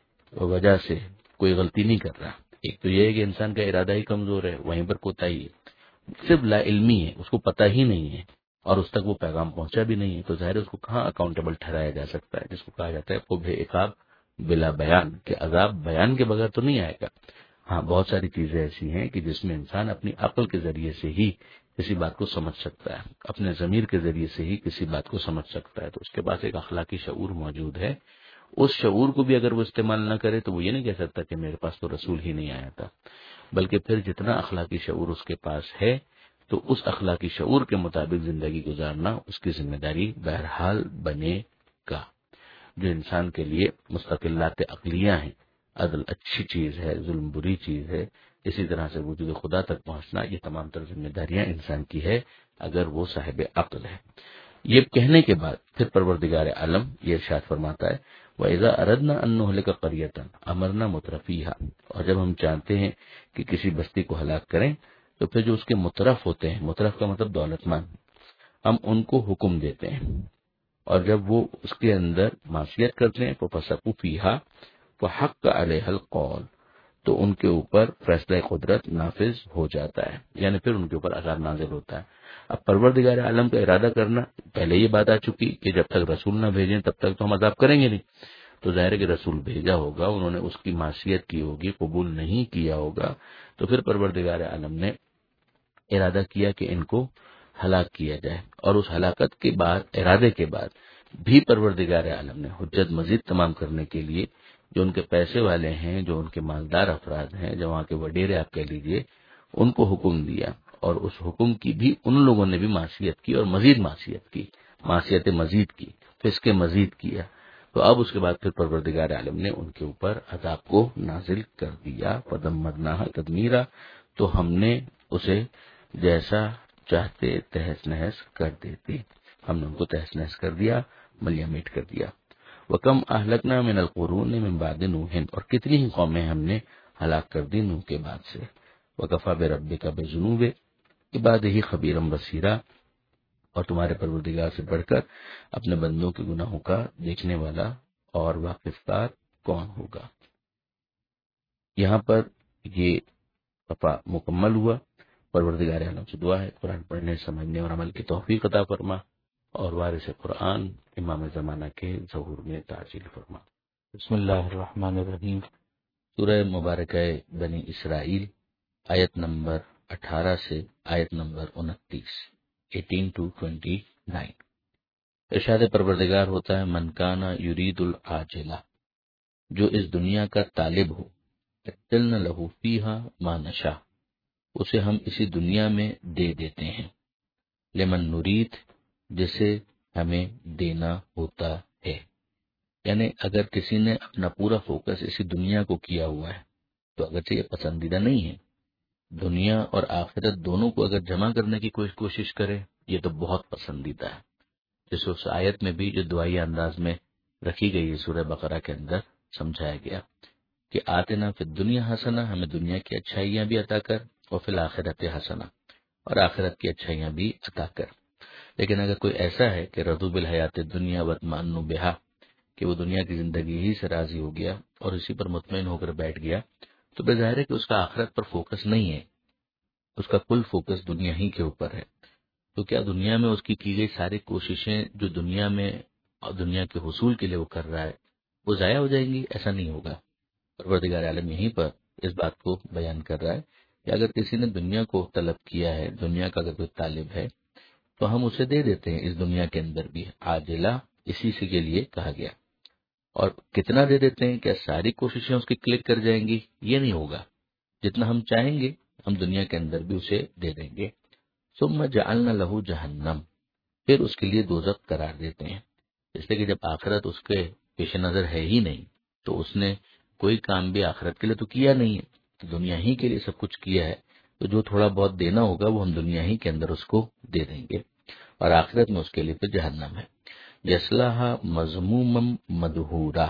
S1: وجہ سے کوئی غلطی نہیں کر رہا، ایک تو یہ ہے کہ انسان کا ارادہ ہی کمزور ہے، وہیں پر کوتاہی ہے، صرف لا علمی ہے، اس کو پتہ ہی نہیں ہے اور اس تک وہ پیغام پہنچا بھی نہیں ہے، تو ظاہر اس کو کہاں اکاؤنٹیبل ٹھہرایا جا سکتا ہے، جس کو کہا جاتا ہے قبح عقاب بلا بیان، کہ عذاب بیان کے بغیر تو نہیں آئے گا. ہاں بہت ساری چیزیں ایسی ہیں کہ جس میں انسان اپنی عقل کے ذریعے سے ہی کسی بات کو سمجھ سکتا ہے، اپنے ضمیر کے ذریعے سے ہی کسی بات کو سمجھ سکتا ہے، تو اس کے پاس ایک اخلاقی شعور موجود ہے. اس شعور کو بھی اگر وہ استعمال نہ کرے تو وہ یہ نہیں کہہ سکتا کہ میرے پاس تو رسول ہی نہیں آیا تھا، بلکہ پھر جتنا اخلاقی شعور اس کے پاس ہے تو اس اخلاقی شعور کے مطابق زندگی گزارنا اس کی ذمہ داری بہرحال بنے گا. جو انسان کے لیے مستقلات عقلیہ ہیں، عدل اچھی چیز ہے، ظلم بری چیز ہے، اسی طرح سے وجود خدا تک پہنچنا، یہ تمام تر ذمہ داریاں انسان کی ہے اگر وہ صاحب عقل ہے. یہ کہنے کے بعد پھر پروردگار عالم یہ ارشاد فرماتا ہے وَإِذَا أَرَدْنَا أَن نُهْلِكَ قَرْيَةً أَمَرْنَا مُتْرَفِيهَا، اور جب ہم چاہتے ہیں کہ کسی بستی کو ہلاک کریں تو پھر جو اس کے مترف ہوتے ہیں، مترف کا مطلب دولت مند، ہم ان کو حکم دیتے ہیں، اور جب وہ اس کے اندر معصیت کرتے ہیں فَفَسَقُوا فِيهَا وَحَقَّ عَلَيْهَا الْقَوْلُ، تو ان کے اوپر فیصلہ قدرت نافذ ہو جاتا ہے، یعنی پھر ان کے اوپر عذاب نازل ہوتا ہے. اب پروردگار عالم کا ارادہ کرنا، پہلے یہ بات آ چکی کہ جب تک رسول نہ بھیجیں تب تک تو ہم عذاب کریں گے نہیں، تو ظاہر ہے کہ رسول بھیجا ہوگا، انہوں نے اس کی معصیت کی ہوگی، قبول نہیں کیا ہوگا، تو پھر پروردگار عالم نے ارادہ کیا کہ ان کو ہلاک کیا جائے. اور اس ہلاکت کے بعد، ارادے کے بعد بھی پروردگار عالم نے حجت مزید تمام کرنے کے لیے جو ان کے پیسے والے ہیں، جو ان کے مالدار افراد ہیں، جو وہاں کے وڈیرے آپ کہہ لیجئے، ان کو حکم دیا، اور اس حکم کی بھی ان لوگوں نے بھی معصیت کی اور مزید معصیت کی، معصیت مزید کی، فسق مزید کیا. تو اب اس کے بعد پھر پروردگار عالم نے ان کے اوپر عذاب کو نازل کر دیا. فدمرناها تدمیرا، تو ہم نے اسے جیسا چاہتے تہس نہس کر دیتے، ہم نے ان کو تہس نہس کر دیا، ملیہ میٹ کر دیا. وَكَمْ أَهْلَكْنَا مِنَ الْقُرُونِ مِنْ بَعْدِ نُوحٍ، اور کتنی ہی قومیں ہم نے ہلاک کر دی نوح کے بعد سے. وَكَفَى بِرَبِّكَ بِذُنُوبِ عِبَادِهِ خَبِيرًا بَصِيرًا، اور تمہارے پروردگار سے بڑھ کر اپنے بندوں کے گناہوں کا دیکھنے والا اور واقفدار کون ہوگا. یہاں پر یہ صفحہ مکمل ہوا. پروردگار عالم سے دعا ہے قرآن پڑھنے، سمجھنے اور عمل کی توفیق عطا فرما، اور وارث قرآن امام زمانہ کے ظہور میں تعجیل فرما. بسم اللہ الرحمن الرحیم. سورہ مبارکہ بنی اسرائیل، آیت نمبر اٹھارہ سے آیت نمبر انتیس، ایٹین ٹو ٹوینٹی نائن. ارشاد پروردگار ہوتا ہے من کانا یرید العاجلہ، جو اس دنیا کا طالب ہو، عجلنا لہ فیہا ما نشاء، اسے ہم اسی دنیا میں دے دیتے ہیں، لمن نرید، جسے ہمیں دینا ہوتا ہے۔ یعنی اگر کسی نے اپنا پورا فوکس اسی دنیا کو کیا ہوا ہے تو اگرچہ یہ پسندیدہ نہیں ہے، دنیا اور آخرت دونوں کو اگر جمع کرنے کی کوئی کوشش کرے یہ تو بہت پسندیدہ ہے، جس اس آیت میں بھی جو دعائی انداز میں رکھی گئی ہے سورہ بقرہ کے اندر سمجھایا گیا کہ آتنا فی الدنیا حسنہ، ہمیں دنیا کی اچھائیاں بھی عطا کر، اور فی الآخرت حسنہ، اور آخرت کی اچھائیاں بھی عطا کر۔ لیکن اگر کوئی ایسا ہے کہ رضو بالحیات الدنیا واطمأنوا بہا، کہ وہ دنیا کی زندگی ہی سے راضی ہو گیا اور اسی پر مطمئن ہو کر بیٹھ گیا، تو بظاہر ہے کہ اس کا آخرت پر فوکس نہیں ہے، اس کا کل فوکس دنیا ہی کے اوپر ہے۔ تو کیا دنیا میں اس کی کی گئی ساری کوششیں جو دنیا میں اور دنیا کے حصول کے لیے وہ کر رہا ہے وہ ضائع ہو جائیں گی؟ ایسا نہیں ہوگا۔ پروردگار عالم یہیں پر اس بات کو بیان کر رہا ہے کہ اگر کسی نے دنیا کو طلب کیا ہے، دنیا کا اگر کوئی طالب ہے تو ہم اسے دے دیتے ہیں اس دنیا کے اندر بھی، عاجلہ اسی سے کے لیے کہا گیا۔ اور کتنا دے دیتے ہیں؟ کیا ساری کوششیں اس کی کلک کر جائیں گی؟ یہ نہیں ہوگا، جتنا ہم چاہیں گے ہم دنیا کے اندر بھی اسے دے دیں گے۔ ثم جعلنا لہ جہنم، پھر اس کے لیے دوزخ قرار دیتے ہیں، اس لیے کہ جب آخرت اس کے پیش نظر ہے ہی نہیں تو اس نے کوئی کام بھی آخرت کے لیے تو کیا نہیں ہے، تو دنیا ہی کے لیے سب کچھ کیا ہے، تو جو تھوڑا بہت دینا ہوگا وہ ہم دنیا ہی کے اندر اس کو دے دیں گے، اور آخرت میں اس کے لیے پھر جہنم ہے۔ یصلاھا مذموما مدحورا،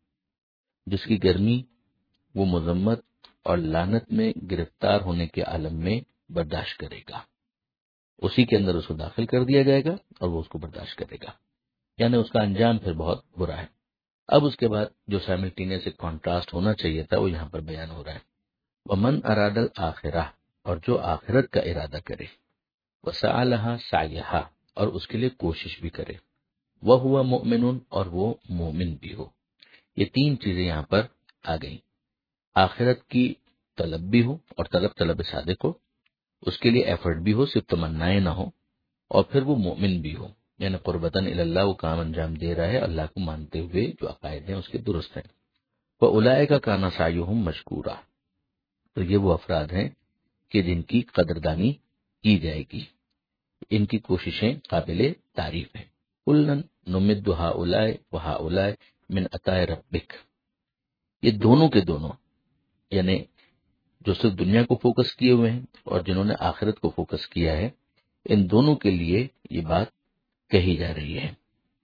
S1: جس کی گرمی وہ مذمت اور لعنت میں گرفتار ہونے کے عالم میں برداشت کرے گا، اسی کے اندر اس کو داخل کر دیا جائے گا اور وہ اس کو برداشت کرے گا، یعنی اس کا انجام پھر بہت برا ہے۔ اب اس کے بعد جو سائملٹینیس سے کانٹراسٹ ہونا چاہیے تھا وہ یہاں پر بیان ہو رہا ہے، ومن اراد الآخرہ، اور جو آخرت کا ارادہ کرے، وسعی لہا سعیہا، اور اس کے لیے کوشش بھی کرے، وہو مؤمن، اور وہ مومن بھی ہو۔ یہ تین چیزیں یہاں پر آ گئیں، آخرت کی طلب بھی ہو، اور طلب طلب صادق ہو، اس کے لیے ایفرٹ بھی ہو، صرف تمنائیں نہ ہو، اور پھر وہ مومن بھی ہو، یعنی قربتاً اللہ وہ کام انجام دے رہا ہے اللہ کو مانتے ہوئے، جو عقائد ہیں اس کے درست ہیں۔ وَأُولَئِكَ كَانَ سَعْيُهُمْ مَشْكُورًا، تو یہ وہ افراد ہیں کہ جن کی قدردانی کی جائے گی، ان کی کوششیں قابل تعریف ہیں۔ کُلًّا نُمِدُّ هَؤُلَاءِ وَهَؤُلَاءِ مِنْ عَطَاءِ رَبِّكَ، یہ دونوں کے دونوں، یعنی جو صرف دنیا کو فوکس کیے ہوئے ہیں اور جنہوں نے آخرت کو فوکس کیا ہے، ان دونوں کے لیے یہ بات کہی جا رہی ہے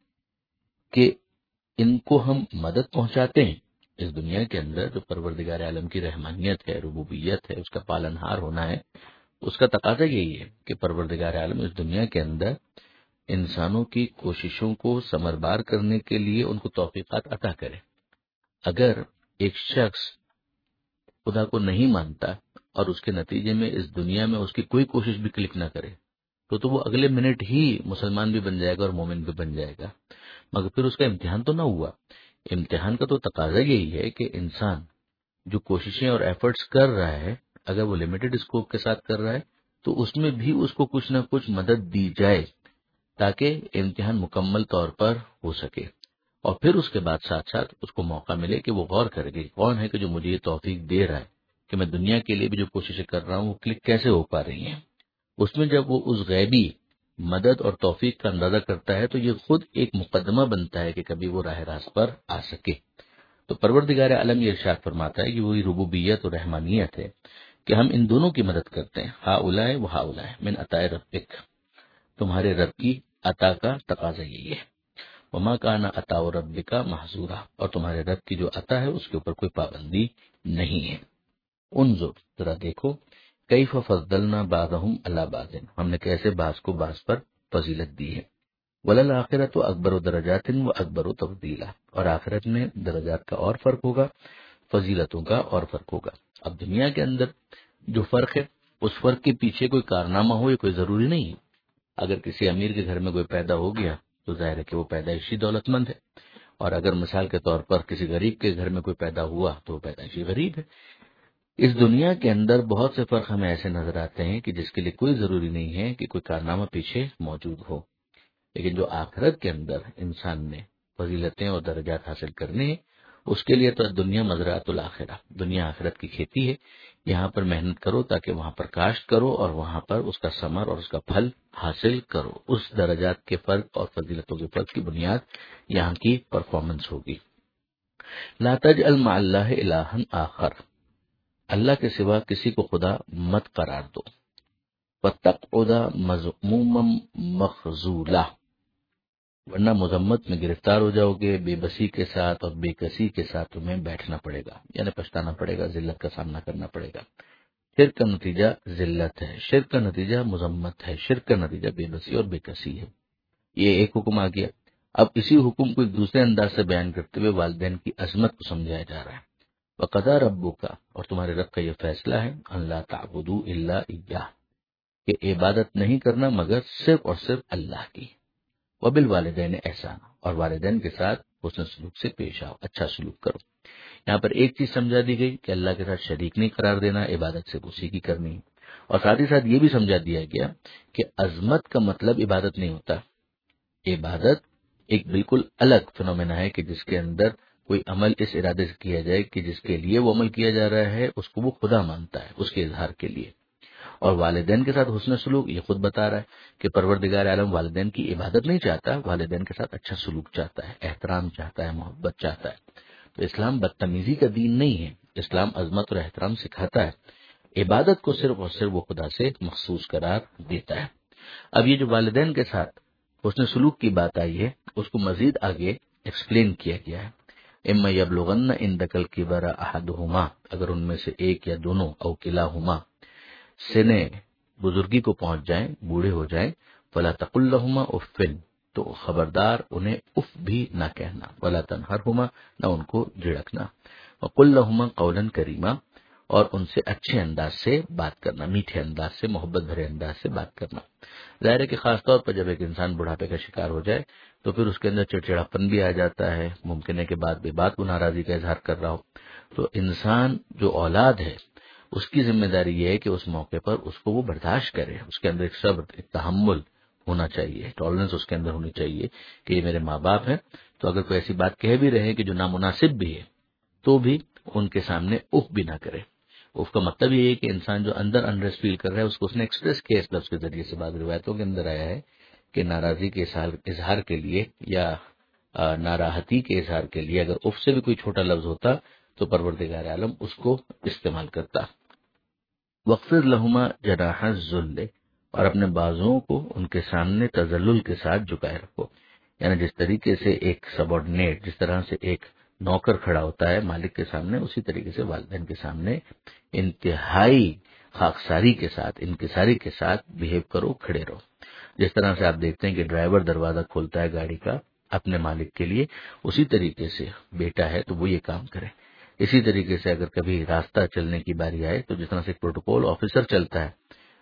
S1: کہ ان کو ہم مدد پہنچاتے ہیں اس دنیا کے اندر، جو پروردگار عالم کی رحمانیت ہے، ربوبیت ہے، اس کا پالنہار ہونا ہے، اس کا تقاضا یہی ہے کہ پروردگار عالم اس دنیا کے اندر انسانوں کی کوششوں کو ثمربار کرنے کے لیے ان کو توفیقات عطا کرے۔ اگر ایک شخص خدا کو نہیں مانتا اور اس کے نتیجے میں اس دنیا میں اس کی کوئی کوشش بھی کلک نہ کرے تو تو وہ اگلے منٹ ہی مسلمان بھی بن جائے گا اور مومن بھی بن جائے گا، مگر پھر اس کا امتحان تو نہ ہوا۔ امتحان کا تو تقاضا یہی ہے کہ انسان جو کوششیں اور ایفرٹس کر رہا ہے، اگر وہ لمیٹڈ اسکوپ کے ساتھ کر رہا ہے تو اس میں بھی اس کو کچھ نہ کچھ مدد دی جائے تاکہ امتحان مکمل طور پر ہو سکے، اور پھر اس کے بعد ساتھ ساتھ اس کو موقع ملے کہ وہ غور کرے کہ کون ہے کہ جو مجھے یہ توفیق دے رہا ہے کہ میں دنیا کے لیے بھی جو کوششیں کر رہا ہوں وہ کلک کیسے ہو پا رہی ہیں۔ اس میں جب وہ اس غیبی مدد اور توفیق کا اندازہ کرتا ہے تو یہ خود ایک مقدمہ بنتا ہے کہ کبھی وہ راہ راست پر آ سکے۔ تو پروردگار عالم یہ ارشاد فرماتا ہے کہ وہی ربوبیت اور رحمانیت ہے کہ ہم ان دونوں کی مدد کرتے ہیں، ہؤلاء و ہؤلاء من عطاء ربک، تمہارے رب کی عطا کا تقاضا یہی ہے۔ وما کان عطاء ربک محظورا، اور تمہارے رب کی جو عطا ہے اس کے اوپر کوئی پابندی نہیں ہے۔ انظر، ذرا دیکھو، کیف فضلنا بعضهم علی بعض، ہم نے کیسے بعض کو بعض پر فضیلت دی ہے۔ وللآخرۃ اکبر درجات و اکبر تفضیلا، اور آخرت میں درجات کا اور فرق ہوگا، فضیلتوں کا اور فرق ہوگا۔ اب دنیا کے اندر جو فرق ہے اس فرق کے پیچھے کوئی کارنامہ ہو، یہ کوئی ضروری نہیں ہے۔ اگر کسی امیر کے گھر میں کوئی پیدا ہو گیا تو ظاہر ہے کہ وہ پیدائشی دولت مند ہے، اور اگر مثال کے طور پر کسی غریب کے گھر میں کوئی پیدا ہوا تو وہ پیدائشی غریب ہے۔ اس دنیا کے اندر بہت سے فرق ہمیں ایسے نظر آتے ہیں کہ جس کے لیے کوئی ضروری نہیں ہے کہ کوئی کارنامہ پیچھے موجود ہو۔ لیکن جو آخرت کے اندر انسان نے فضیلتیں اور درجات حاصل کرنے ہیں اس کے لیے تو دنیا مزرعۃ الاخرہ، دنیا آخرت کی کھیتی ہے، یہاں پر محنت کرو تاکہ وہاں پر کاشت کرو اور وہاں پر اس کا ثمر اور اس کا پھل حاصل کرو. اس درجات کے فرق اور فضیلتوں کے فرق کی بنیاد یہاں کی پرفارمنس ہوگی. لا تجعل مع اللہ الہا آخر، اللہ کے سوا کسی کو خدا مت قرار دو. فتقعد مذموما مخذولا، ورنہ مذمت میں گرفتار ہو جاؤ گے، بے بسی کے ساتھ اور بے کسی کے ساتھ تمہیں بیٹھنا پڑے گا، یعنی پچھتانا پڑے گا، ذلت کا سامنا کرنا پڑے گا. شرک کا نتیجہ ذلت ہے، شرک کا نتیجہ مذمت ہے، شرک کا نتیجہ بے بسی اور بے کسی ہے. یہ ایک حکم آ گیا. اب اسی حکم کو ایک دوسرے انداز سے بیان کرتے ہوئے والدین کی عظمت کو سمجھایا جا رہا ہے. وَقَضَىٰ رَبُّكَ، اور تمہارے رب کا یہ فیصلہ ہے، أَن لَا تَعْبُدُوا إِلَّا إِيَّاهُ، کہ عبادت نہیں کرنا مگر صرف اور صرف اللہ کی. وَبِالْوَالِدَيْنِ إِحْسَانًا، اور والدین کے ساتھ حسن سلوک سے پیش آؤ، اچھا سلوک کرو. یہاں پر ایک چیز سمجھا دی گئی کہ اللہ کے ساتھ شریک نہیں قرار دینا، عبادت سے اسی کی کرنی ہے. اور ساتھ ہی ساتھ یہ بھی سمجھا دیا گیا کہ عظمت کا مطلب عبادت نہیں ہوتا. عبادت ایک بالکل الگ فنومینا ہے کہ جس کے اندر کوئی عمل اس ارادے سے کیا جائے کہ جس کے لیے وہ عمل کیا جا رہا ہے اس کو وہ خدا مانتا ہے، اس کے اظہار کے لیے. اور والدین کے ساتھ حسن سلوک یہ خود بتا رہا ہے کہ پروردگار عالم والدین کی عبادت نہیں چاہتا، والدین کے ساتھ اچھا سلوک چاہتا ہے، احترام چاہتا ہے، محبت چاہتا ہے. تو اسلام بدتمیزی کا دین نہیں ہے، اسلام عظمت اور احترام سکھاتا ہے. عبادت کو صرف اور صرف وہ خدا سے مخصوص قرار دیتا ہے. اب یہ جو والدین کے ساتھ حسن سلوک کی بات آئی ہے اس کو مزید آگے ایکسپلین کیا گیا ہے. اما یبلغن عندک الکبر احدہما، اگر ان میں سے ایک یا دونوں او کلاہما سنے بزرگی کو پہنچ جائیں، بوڑھے ہو جائیں، فلا تقل لهما اف، تو خبردار انہیں اف بھی نہ کہنا، ولا تنہرہما، نہ ان کو جھڑکنا، وقل لهما قولا کریما، اور ان سے اچھے انداز سے بات کرنا، میٹھے انداز سے، محبت بھرے انداز سے بات کرنا. ظاہر ہے کہ خاص طور پر جب ایک انسان بڑھاپے کا شکار ہو جائے تو پھر اس کے اندر چڑچڑاپن بھی آ جاتا ہے، ممکن ہے کہ بات بے بات کو ناراضی کا اظہار کر رہا ہو. تو انسان جو اولاد ہے اس کی ذمہ داری یہ ہے کہ اس موقع پر اس کو وہ برداشت کرے، اس کے اندر ایک صبر، ایک تحمل ہونا چاہیے، ٹالرنس اس کے اندر ہونی چاہیے کہ یہ میرے ماں باپ ہیں، تو اگر کوئی ایسی بات کہہ بھی رہے کہ جو نامناسب بھی ہے تو بھی ان کے سامنے اف بھی نہ کرے. اس کا مطلب یہ ہے کہ انسان جو اندر انریسٹ فیل کر رہا ہے اس کو اس نے ایکسپریس کیا اس لفظ کے ذریعے سے. بعض روایتوں کے اندر آیا ہے کہ ناراضی کے اظہار کے لیے یا ناراحتی کے اظہار کے لیے اگر اف سے بھی کوئی چھوٹا لفظ ہوتا تو پروردگار عالم اس کو استعمال کرتا. وَاخْفِضْ لَهُمَا جَنَاحَ الذُّلِّ، اور اپنے بازوؤں کو ان کے سامنے تذلل کے ساتھ جھکائے رکھو. یعنی جس طریقے سے ایک سبارڈینیٹ، جس طرح سے ایک نوکر کھڑا ہوتا ہے مالک کے سامنے، اسی طریقے سے والدین کے سامنے انتہائی خاکساری کے ساتھ، انکساری کے ساتھ بہیو کرو، کھڑے رہو. جس طرح سے آپ دیکھتے ہیں کہ ڈرائیور دروازہ کھولتا ہے گاڑی کا اپنے مالک کے لیے، اسی طریقے سے بیٹا ہے تو وہ یہ کام کرے. اسی طریقے سے اگر کبھی راستہ چلنے کی باری آئے تو جس طرح سے پروٹوکول آفیسر چلتا ہے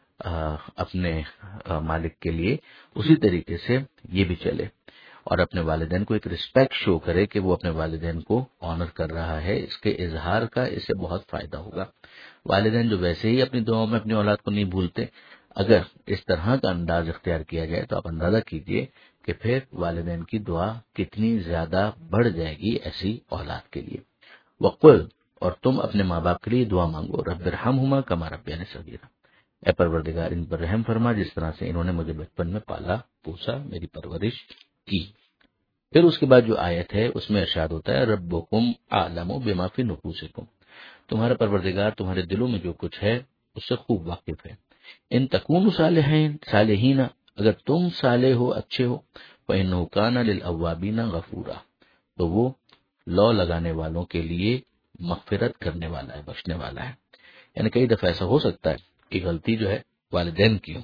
S1: اپنے مالک کے لیے، اسی طریقے سے یہ بھی چلے اور اپنے والدین کو ایک رسپیکٹ شو کرے کہ وہ اپنے والدین کو آنر کر رہا ہے. اس کے اظہار کا اس سے بہت فائدہ ہوگا. والدین جو ویسے ہی اپنی دعاؤں میں اپنی اولاد کو نہیں بھولتے، اگر اس طرح کا انداز اختیار کیا جائے تو آپ اندازہ کیجئے کہ پھر والدین کی دعا کتنی زیادہ بڑھ جائے گی ایسی اولاد کے لیے. وقل، اور تم اپنے ماں باپ کے لیے دعا مانگو، رب ارحمہما کما ربیانی صغیرا، اے پروردگار ان پر رحم فرما جس طرح سے انہوں نے مجھے بچپن میں پالا پوسا، میری پرورش کی. پھر اس کے بعد جو آیت ہے اس میں ارشاد ہوتا ہے ربکم اعلم بما فی نفوسکم، تمہارا پروردگار تمہارے دلوں میں جو کچھ ہے اس سے خوب واقف ہے. ان تکونوا صالحین صالحین، اگر تم صالح ہو، اچھے ہو، فإنہ کان للأوابین غفورا، تو وہ لو لگانے والوں کے لیے مغفرت کرنے والا ہے، بخشنے والا ہے. یعنی کئی دفعہ ایسا ہو سکتا ہے کہ غلطی جو ہے والدین کی ہو،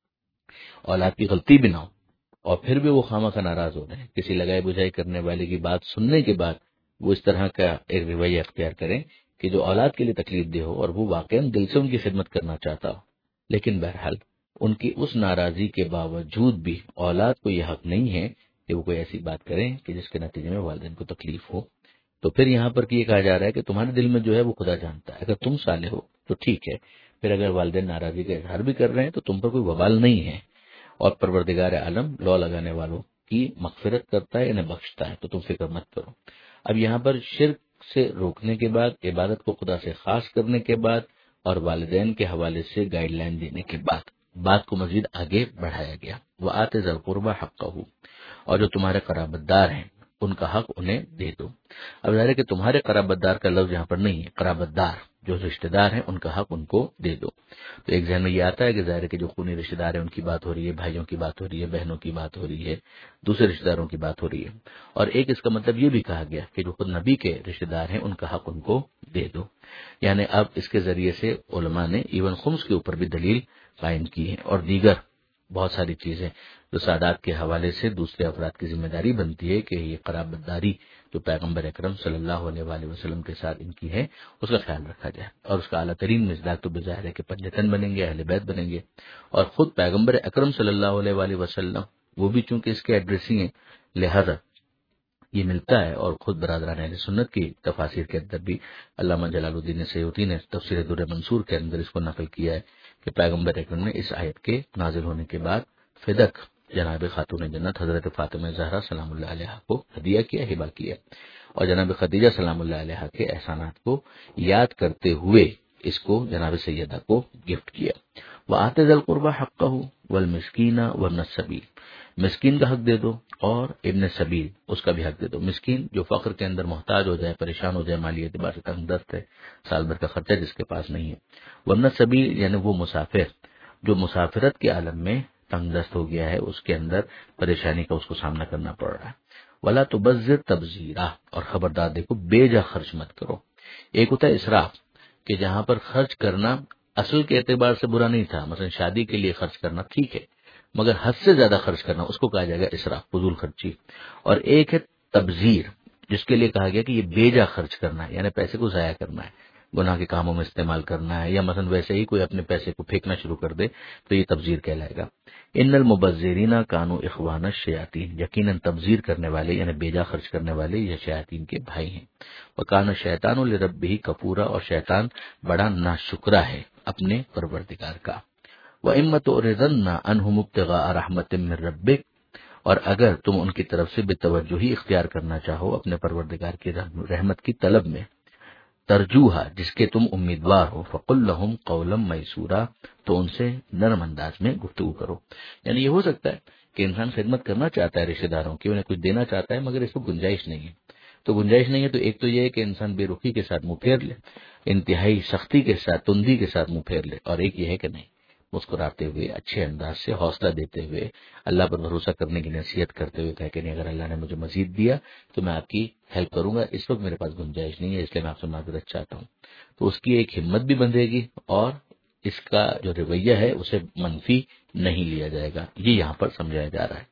S1: اولاد کی غلطی بھی نہ ہو، اور پھر بھی وہ خامہ خواہ ناراض ہو رہے ہیں. کسی لگائی بجھائی کرنے والے کی بات سننے کے بعد وہ اس طرح کا ایک رویہ اختیار کریں کہ جو اولاد کے لیے تکلیف دہ ہو اور وہ واقعاً دل سے ان کی خدمت کرنا چاہتا ہو، لیکن بہرحال ان کی اس ناراضی کے باوجود بھی اولاد کو یہ حق نہیں ہے کہ وہ کوئی ایسی بات کریں کہ جس کے نتیجے میں والدین کو تکلیف ہو. تو پھر یہاں پر یہ کہا جا رہا ہے کہ تمہارے دل میں جو ہے وہ خدا جانتا ہے. اگر تم صالح ہو تو ٹھیک ہے، پھر اگر والدین ناراضی کا اظہار بھی کر رہے ہیں تو تم پر کوئی وبال نہیں ہے. اور پروردگار عالم لو لگانے والوں کی مغفرت کرتا ہے، انہیں بخشتا ہے، تو تم فکر مت کرو۔ اب یہاں پر شرک سے روکنے کے بعد، عبادت کو خدا سے خاص کرنے کے بعد اور والدین کے حوالے سے گائیڈ لائن دینے کے بعد بات کو مزید آگے بڑھایا گیا۔ وَآتِ ذَا الْقُرْبَىٰ حَقَّهُ، اور جو تمہارے قرابت دار ہیں ان کا حق انہیں دے دو۔ اب ظاہر ہے کہ تمہارے قرابت دار کا لفظ یہاں پر نہیں ہے، قرابت دار جو رشتہ دار ہیں ان کا حق ان کو دے دو۔ تو ایک ذہن میں یہ آتا ہے کہ ظاہر ہے کہ جو خونی رشتہ دار ہیں ان کی بات ہو رہی ہے، بھائیوں کی بات ہو رہی ہے، بہنوں کی بات ہو رہی ہے، دوسرے رشتہ داروں کی بات ہو رہی ہے، اور ایک اس کا مطلب یہ بھی کہا گیا کہ جو خود نبی کے رشتہ دار ہیں ان کا حق ان کو دے دو۔ یعنی اب اس کے ذریعے سے علماء نے ایون خمس کے اوپر بھی دلیل قائم کی ہے، اور دیگر بہت ساری چیزیں جو سادات کے حوالے سے دوسرے افراد کی ذمہ داری بنتی ہے کہ یہ قرابت داری جو پیغمبر اکرم صلی اللہ علیہ وآلہ وسلم کے ساتھ ان کی ہے اس کا خیال رکھا جائے، اور اس کا اعلیٰ ترین مصداق تو بظاہر ہے کہ پنجتن بنیں گے، اہل بیت بنیں گے، اور خود پیغمبر اکرم صلی اللہ علیہ وآلہ وسلم وہ بھی چونکہ اس کے ایڈریسنگ ہیں لہذا یہ ملتا ہے، اور خود برادران اہل سنت کی تفاسیر کے اندر بھی علامہ جلال الدین سیوطی نے تفسیر در منصور کے اندر اس کو نقل کیا ہے کہ پیغمبر اکرم نے اس آیت کے نازل ہونے کے بعد فدق جناب خاتون جنت حضرت فاطمہ زہرا سلام اللہ علیہا کو ہدیہ کیا، ہبہ کیا، اور جناب خدیجہ سلام اللہ علیہا کے احسانات کو یاد کرتے ہوئے اس کو جناب سیدہ کو گفٹ کیا۔ وَآتِ ذَا الْقُرْبَىٰ حَقَّهُ وَالْمِسْكِينَ وَابْنَ السَّبِيلِ، مسکین کا حق دے دو اور ابن سبیل اس کا بھی حق دے دو۔ مسکین جو فقر کے اندر محتاج ہو جائے، پریشان ہو جائے، مالی اعتبار سے تنگ دست ہے، سال بھر کا خرچہ جس کے پاس نہیں ہے۔ وابن السبیل یعنی وہ مسافر جو مسافرت کے عالم میں تنگ دست ہو گیا ہے، اس کے اندر پریشانی کا اس کو سامنا کرنا پڑ رہا ہے۔ ولا تبذر تبذیرا، اور خبردار دیکھو بے جا خرچ مت کرو۔ ایک ہوتا ہے اسراف کہ جہاں پر خرچ کرنا اصل کے اعتبار سے برا نہیں تھا، مثلا شادی کے لیے خرچ کرنا ٹھیک ہے، مگر حد سے زیادہ خرچ کرنا اس کو کہا جائے گا اسراف، فضول خرچی۔ اور ایک ہے تبذیر جس کے لیے کہا گیا کہ یہ بے جا خرچ کرنا ہے، یعنی پیسے کو ضائع کرنا ہے، گناہ کے کاموں میں استعمال کرنا ہے، یا مثلا ویسے ہی کوئی اپنے پیسے کو پھینکنا شروع کر دے تو یہ تبذیر کہلائے گا۔ ان المبذرین کانوا اخوان الشیاطین، یقیناً تبذیر کرنے والے یعنی بیجا خرچ کرنے والے یہ شیاطین کے بھائی ہیں۔ وکان الشیطان لربہ کفورا، اور شیطان بڑا ناشکرا ہے اپنے پروردگار کا۔ وَإِمَّا تُعْرِضَنَّ عَنْهُمُ ابْتِغَاءَ رَحْمَةٍ مِّن رَّبِّكَ، اور اگر تم ان کی طرف سے بے توجہی اختیار کرنا چاہو اپنے پروردگار کی رحمت کی طلب میں، ترجوہا جس کے تم امیدوار ہو، فقل لهم قولا میسورا، تو ان سے نرم انداز میں گفتگو کرو۔ یعنی یہ ہو سکتا ہے کہ انسان خدمت کرنا چاہتا ہے رشتہ داروں کی، انہیں کچھ دینا چاہتا ہے مگر اس کو گنجائش نہیں ہے، تو گنجائش نہیں ہے تو ایک تو یہ ہے کہ انسان بے رخی کے ساتھ منہ پھیر لے، انتہائی سختی کے ساتھ، تندی کے ساتھ منہ پھیر لے، اور ایک یہ ہے کہ نہیں، مسکراتے ہوئے اچھے انداز سے حوصلہ دیتے ہوئے اللہ پر بھروسہ کرنے کی نصیحت کرتے ہوئے کہہ کہ نہیں اگر اللہ نے مجھے مزید دیا تو میں آپ کی ہیلپ کروں گا، اس وقت میرے پاس گنجائش نہیں ہے اس لیے میں آپ سے معذرت چاہتا ہوں، تو اس کی ایک ہمت بھی بندھے گی اور اس کا جو رویہ ہے اسے منفی نہیں لیا جائے گا، یہ یہاں پر سمجھایا جا رہا ہے۔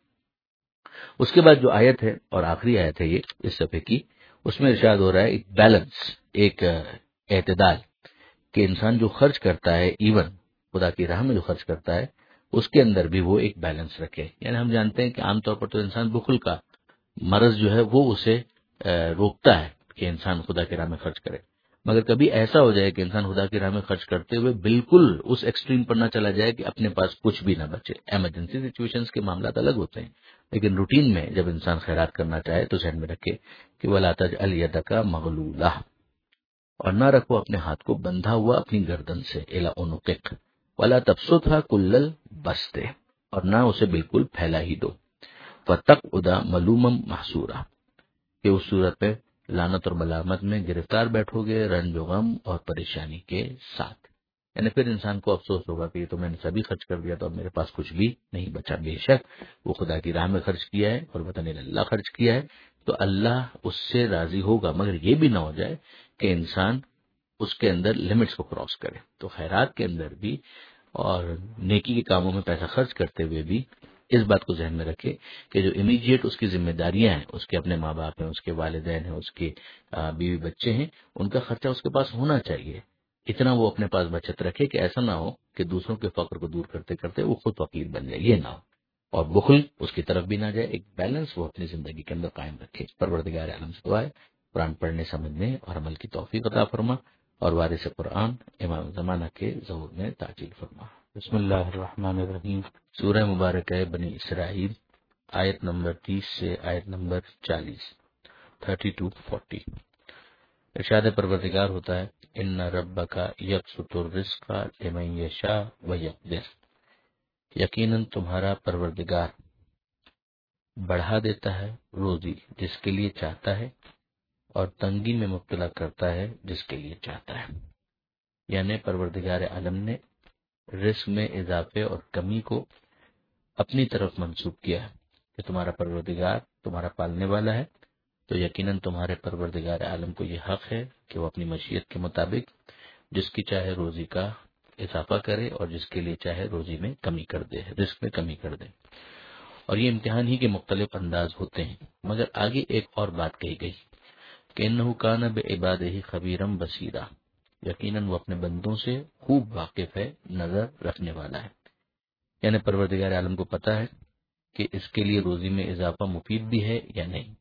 S1: اس کے بعد جو آیت ہے اور آخری آیت ہے یہ اس صفحے کی، اس میں ارشاد ہو رہا ہے ایک بیلنس، ایک اعتدال، کہ انسان جو خرچ کرتا ہے ایون خدا کی راہ میں جو خرچ کرتا ہے اس کے اندر بھی وہ ایک بیلنس رکھے۔ یعنی ہم جانتے ہیں کہ عام طور پر تو انسان بخل کا مرض جو ہے وہ اسے روکتا ہے کہ انسان خدا کی راہ میں خرچ کرے، مگر کبھی ایسا ہو جائے کہ انسان خدا کی راہ میں خرچ کرتے ہوئے بالکل اس ایکسٹریم پر نہ چلا جائے کہ اپنے پاس کچھ بھی نہ بچے۔ ایمرجنسی سچویشنز کے معاملات الگ ہوتے ہیں، لیکن روٹین میں جب انسان خیرات کرنا چاہے تو ذہن میں رکھے کہ وَلَا تَجْعَلْ يَدَكَ مَغْلُولَةً، اور نہ رکھو اپنے ہاتھ کو بندھا ہوا اپنی گردن سے، إِلَىٰ عُنُقِكَ وَلَا تَبْسُطْهَا كُلَّ الْبَسْطِ، اور نہ اسے بالکل پھیلا ہی دو، فَتَقْعُدَ مَلُومًا مَحْسُورًا، کہ اس صورت میں لعنت اور ملامت میں گرفتار بیٹھو گے، رنج و غم اور پریشانی کے ساتھ۔ یعنی پھر انسان کو افسوس ہوگا کہ یہ تو میں نے سبھی خرچ کر دیا تو اب میرے پاس کچھ بھی نہیں بچا۔ بے شک وہ خدا کی راہ میں خرچ کیا ہے اور وطن اللہ خرچ کیا ہے تو اللہ اس سے راضی ہوگا، مگر یہ بھی نہ ہو جائے کہ انسان اس کے اندر لمٹس کو کراس کرے۔ تو خیرات کے اندر بھی اور نیکی کے کاموں میں پیسہ خرچ کرتے ہوئے بھی اس بات کو ذہن میں رکھے کہ جو امیڈیٹ اس کی ذمہ داریاں ہیں، اس کے اپنے ماں باپ ہیں، اس کے والدین ہیں، اس کے بیوی بچے ہیں، ان کا خرچہ اس کے پاس ہونا چاہیے، اتنا وہ اپنے پاس بچت رکھے کہ ایسا نہ ہو کہ دوسروں کے فقر کو دور کرتے کرتے وہ خود فقیر بن جائے، یہ نہ ہو، اور بخل اس کی طرف بھی نہ جائے، ایک بیلنس وہ اپنی زندگی کے اندر قائم رکھے۔ پروردگار عالم سے دعا ہے قرآن پڑھنے، سمجھنے اور عمل کی توفیق عطا فرما، اور وارث قرآن امام زمانہ کے ظہور میں تعجیل فرما۔ بسم اللہ الرحمن الرحیم۔ سورہ مبارک ہے بنی اسرائیل، آیت نمبر تیس سے آیت نمبر چالیس، تھرٹی ٹو فورٹی۔ ارشاد پروردگار ہوتا ہے ان ربک یبسط الرزق لمن یشاء ویقدر، یقیناً تمہارا پروردگار بڑھا دیتا ہے روزی جس کے لیے چاہتا ہے اور تنگی میں مبتلا کرتا ہے جس کے لیے چاہتا ہے۔ یعنی پروردگار عالم نے رزق میں اضافے اور کمی کو اپنی طرف منسوب کیا ہے کہ تمہارا پروردگار تمہارا پالنے والا ہے، تو یقیناً تمہارے پروردگار عالم کو یہ حق ہے کہ وہ اپنی مشیت کے مطابق جس کی چاہے روزی کا اضافہ کرے اور جس کے لیے چاہے روزی میں کمی کر دے، رزق میں کمی کر دے۔ اور یہ امتحان ہی کے مختلف انداز ہوتے ہیں، مگر آگے ایک اور بات کہی گئی کہ انہ کان بعبادہ خبیرا بصیرا، یقیناً وہ اپنے بندوں سے خوب واقف ہے، نظر رکھنے والا ہے۔ یعنی پروردگار عالم کو پتا ہے کہ اس کے لیے روزی میں اضافہ مفید بھی ہے یا نہیں،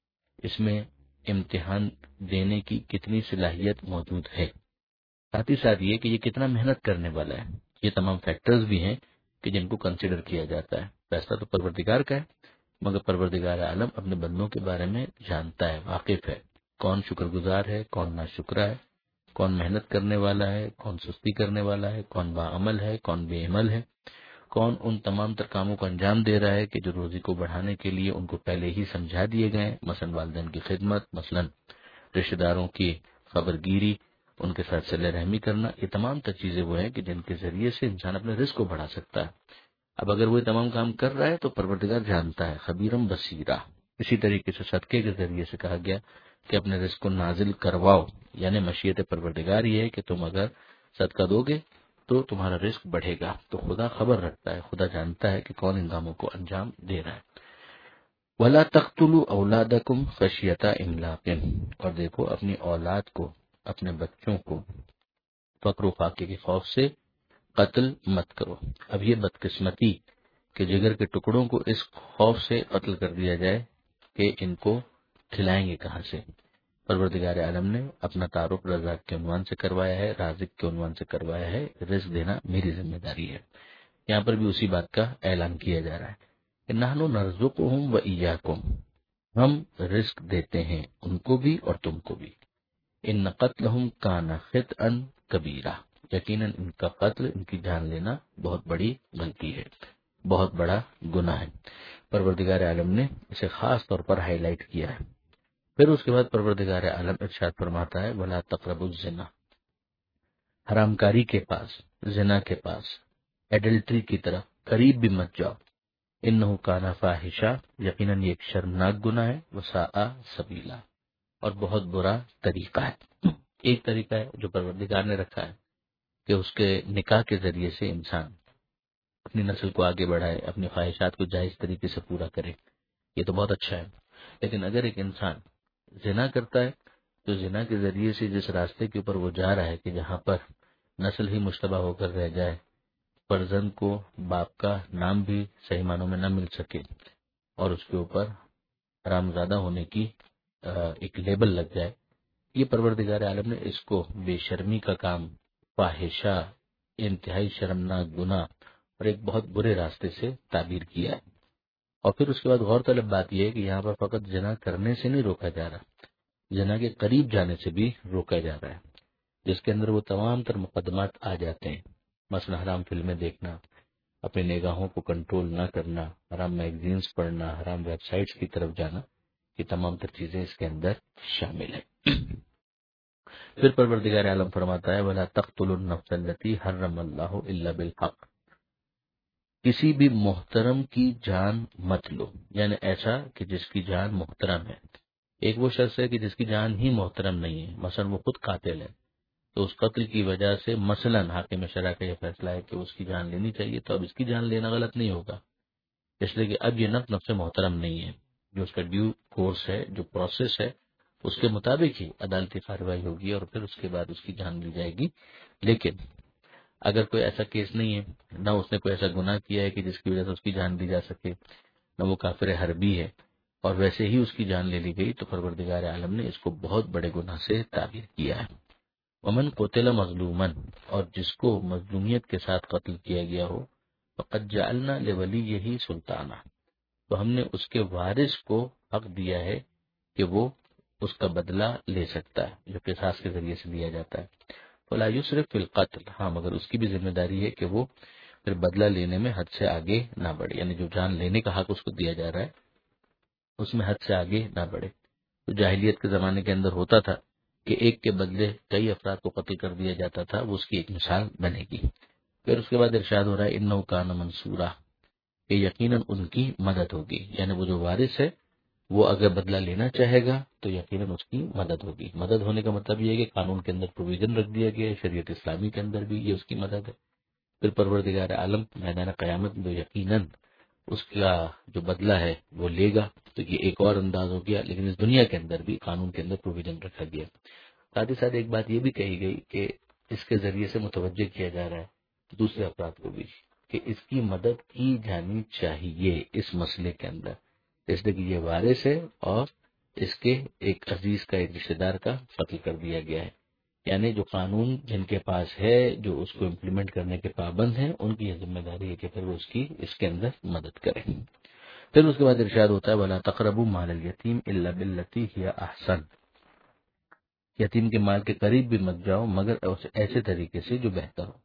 S1: اس میں امتحان دینے کی کتنی صلاحیت موجود ہے، ساتھ ہی ساتھ یہ کہ یہ کتنا محنت کرنے والا ہے۔ یہ تمام فیکٹرز بھی ہیں کہ جن کو کنسیڈر کیا جاتا ہے۔ فیصلہ تو پروردگار کا ہے، مگر پروردگار عالم اپنے بندوں کے بارے میں جانتا ہے، واقف ہے، کون شکر گزار ہے، کون ناشکرا ہے، کون محنت کرنے والا ہے، کون سستی کرنے والا ہے، کون باعمل ہے، کون بے عمل ہے، کون ان تمام تر کاموں کو انجام دے رہا ہے کہ جو روزی کو بڑھانے کے لیے ان کو پہلے ہی سمجھا دیے گئے، مثلا والدین کی خدمت، مثلا رشتہ داروں کی خبرگیری، ان کے ساتھ صلہ رحمی کرنا، یہ تمام تر چیزیں وہ ہیں کہ جن کے ذریعے سے انسان اپنے رزق کو بڑھا سکتا ہے۔ اب اگر وہ تمام کام کر رہا ہے تو پروردگار جانتا ہے، خبیرم بصیرہ۔ اسی طریقے سے صدقے کے ذریعے سے کہا گیا کہ اپنے رزق کو نازل کرواؤ، یعنی مشیت پروردگار یہ ہے کہ تم اگر صدقہ دو گے تو تمہارا رزق بڑھے گا۔ تو خدا خبر رکھتا ہے، خدا جانتا ہے کہ کون ان کاموں کو انجام دے رہا ہے۔ وَلَا تَقْتُلُوا أَوْلَادَكُمْ خَشْيَةَ إِمْلَاقٍ، اور دیکھو اپنی اولاد کو، اپنے بچوں کو فقر و فاقے کے خوف سے قتل مت کرو۔ اب یہ بدقسمتی کہ جگر کے ٹکڑوں کو اس خوف سے قتل کر دیا جائے کہ ان کو کھلائیں گے کہاں سے۔ پروردگار عالم نے اپنا تعارف رزاق کے عنوان سے کروایا ہے، رازق کے عنوان سے کروایا ہے، رزق دینا میری ذمہ داری ہے۔ یہاں پر بھی اسی بات کا اعلان کیا جا رہا ہے کہ نحن نرزقهم وإياكم، ہم رزق دیتے ہیں ان کو بھی اور تم کو بھی۔ ان قتلهم کان خطئا کبیرا، یقیناً ان کا قتل، ان کی جان لینا بہت بڑی غلطی ہے، بہت بڑا گناہ ہے۔ پروردگار عالم نے اسے خاص طور پر ہائی لائٹ کیا ہے۔ پھر اس کے بعد پروردگار عالم ارشاد فرماتا ہے وَلَا تَقْرَبُوا الزِّنَا، حرام کاری کے پاس، زنا کے پاس، ایڈلٹری کی طرف قریب بھی مت جاؤ۔ انہ کان فاحشہ، یقیناً یہ ایک شرمناک گناہ ہے، وساء سبیلا، اور بہت برا طریقہ ہے۔ ایک طریقہ ہے جو پروردگار نے رکھا ہے کہ اس کے نکاح کے ذریعے سے انسان اپنی نسل کو آگے بڑھائے، اپنی خواہشات کو جائز طریقے سے پورا کرے، یہ تو بہت اچھا ہے۔ لیکن اگر ایک انسان زنا کرتا ہے تو زنا کے ذریعے سے جس راستے کے اوپر وہ جا رہا ہے کہ جہاں پر نسل ہی مشتبہ ہو کر رہ جائے، فرزند کو باپ کا نام بھی صحیح معنوں میں نہ مل سکے اور اس کے اوپر حرامزادہ ہونے کی ایک لیبل لگ جائے، یہ پروردگار عالم نے اس کو بے شرمی کا کام، فاحشہ، انتہائی شرمناک گناہ اور ایک بہت برے راستے سے تعبیر کیا ہے۔ اور پھر اس کے بعد غور طلب بات یہ ہے کہ یہاں پر فقط زنا کرنے سے نہیں روکا جا رہا، زنا کے قریب جانے سے بھی روکا جا رہا ہے، جس کے اندر وہ تمام تر مقدمات آ جاتے ہیں، مثلا حرام فلمیں دیکھنا، اپنے نگاہوں کو کنٹرول نہ کرنا، حرام میگزینز پڑھنا، حرام ویب سائٹس کی طرف جانا، یہ تمام تر چیزیں اس کے اندر شامل ہیں۔ پھر پروردگار عالم فرماتا ہے وَلَا تَقْتُلُوا النَّفْسَ الَّتِي حَرَّمَ اللَّهُ إِلَّا بِالْحَقِّ، کسی بھی محترم کی جان مت لو، یعنی ایسا کہ جس کی جان محترم ہے۔ ایک وہ شخص ہے کہ جس کی جان ہی محترم نہیں ہے، مثلا وہ خود قاتل ہے، تو اس قتل کی وجہ سے مثلا حاکم شرع کا یہ فیصلہ ہے کہ اس کی جان لینی چاہیے، تو اب اس کی جان لینا غلط نہیں ہوگا، اس لیے کہ اب یہ نفس نفس محترم نہیں ہے، جو اس کا ڈیو کورس ہے، جو پروسیس ہے، اس کے مطابق ہی عدالتی کارروائی ہوگی اور پھر اس کے بعد اس کی جان لی جائے گی۔ لیکن اگر کوئی ایسا کیس نہیں ہے، نہ اس نے کوئی ایسا گناہ کیا ہے کہ جس کی وجہ سے اس کی جان لی جا سکے، نہ وہ کافر حربی ہے، اور ویسے ہی اس کی جان لے لی گئی، تو پروردگار عالم نے اس کو بہت بڑے گناہ سے تعبیر کیا ہے۔ ومن قتل مظلوما، اور جس کو مظلومیت کے ساتھ قتل کیا گیا ہو، فقد جعلنا لولیہ سلطانا، تو تو ہم نے اس کے وارث کو حق دیا ہے کہ وہ اس کا بدلہ لے سکتا ہے، جو قصاص کے ذریعے سے دیا جاتا ہے۔ فلا یسرف فی القتل، ہاں مگر اس کی بھی ذمہ داری ہے کہ وہ پھر بدلہ لینے میں حد سے آگے نہ بڑھے، یعنی جو جان لینے کا حق اس کو دیا جا رہا ہے اس میں حد سے آگے نہ بڑھے۔ تو جاہلیت کے زمانے کے اندر ہوتا تھا کہ ایک کے بدلے کئی افراد کو قتل کر دیا جاتا تھا، وہ اس کی ایک مثال بنے گی۔ پھر اس کے بعد ارشاد ہو رہا ہے انہ کان منصورا، کہ یقیناً ان کی مدد ہوگی، یعنی وہ جو وارث ہے وہ اگر بدلہ لینا چاہے گا تو یقیناً اس کی مدد ہوگی۔ مدد ہونے کا مطلب یہ ہے کہ قانون کے اندر پروویژن رکھ دیا گیا ہے، شریعت اسلامی کے اندر بھی یہ اس کی مدد ہے۔ پھر پروردگار عالم میدان قیامت میں یقیناً اس کا جو بدلہ ہے وہ لے گا، تو یہ ایک اور انداز ہو گیا، لیکن اس دنیا کے اندر بھی قانون کے اندر پروویژن رکھا گیا۔ ساتھ ہی ساتھ ایک بات یہ بھی کہی گئی کہ اس کے ذریعے سے متوجہ کیا جا رہا ہے دوسرے افراد کو بھی کہ اس کی مدد کی جانی چاہیے اس مسئلے کے اندر، اس لیے کہ یہ وارث ہے اور اس کے ایک عزیز کا، ایک رشتہ دار کا قتل کر دیا گیا ہے، یعنی جو قانون جن کے پاس ہے، جو اس کو امپلیمنٹ کرنے کے پابند ہیں، ان کی یہ ذمہ داری ہے کہ پھر وہ اس کی اس کے اندر مدد کریں۔ پھر اس کے بعد ارشاد ہوتا ہے وَلَا تَقْرَبُوا مَالَ الْيَتِيمِ إِلَّا بِالَّتِي هِيَ أَحْسَنُ، یتیم کے مال کے قریب بھی مت جاؤ مگر ایسے طریقے سے جو بہتر ہو،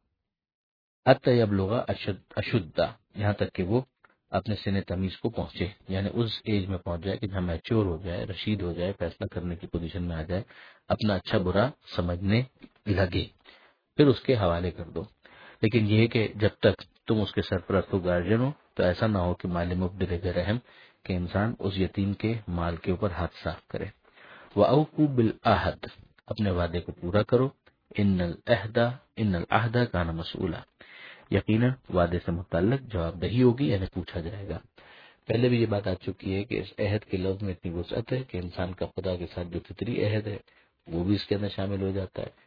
S1: حتی یبلغ اشدہ، یہاں تک کہ وہ اپنے سن تمیز کو پہنچے، یعنی اس ایج میں پہنچ جائے کہ جہاں میچور ہو جائے، رشید ہو جائے، فیصلہ کرنے کی پوزیشن میں آ جائے، اپنا اچھا برا سمجھنے لگے، پھر اس کے حوالے کر دو۔ لیکن یہ کہ جب تک تم اس کے سرپرست و گارجن ہو تو ایسا نہ ہو کہ مال مبدل برحم، کہ انسان اس یتیم کے مال کے اوپر ہاتھ صاف کرے۔ وَأَوْفُوا بِالْعَهْدِ، اپنے وعدے کو پورا کرو، ان العہد ان العہد کان مسئولا، یقیناً وعدے سے متعلق جواب دہی ہوگی، یعنی پوچھا جائے گا۔ پہلے بھی یہ بات آ چکی ہے کہ اس عہد کے لفظ میں اتنی وسعت ہے کہ انسان کا خدا کے ساتھ جو فطری عہد ہے وہ بھی اس کے اندر شامل ہو جاتا ہے۔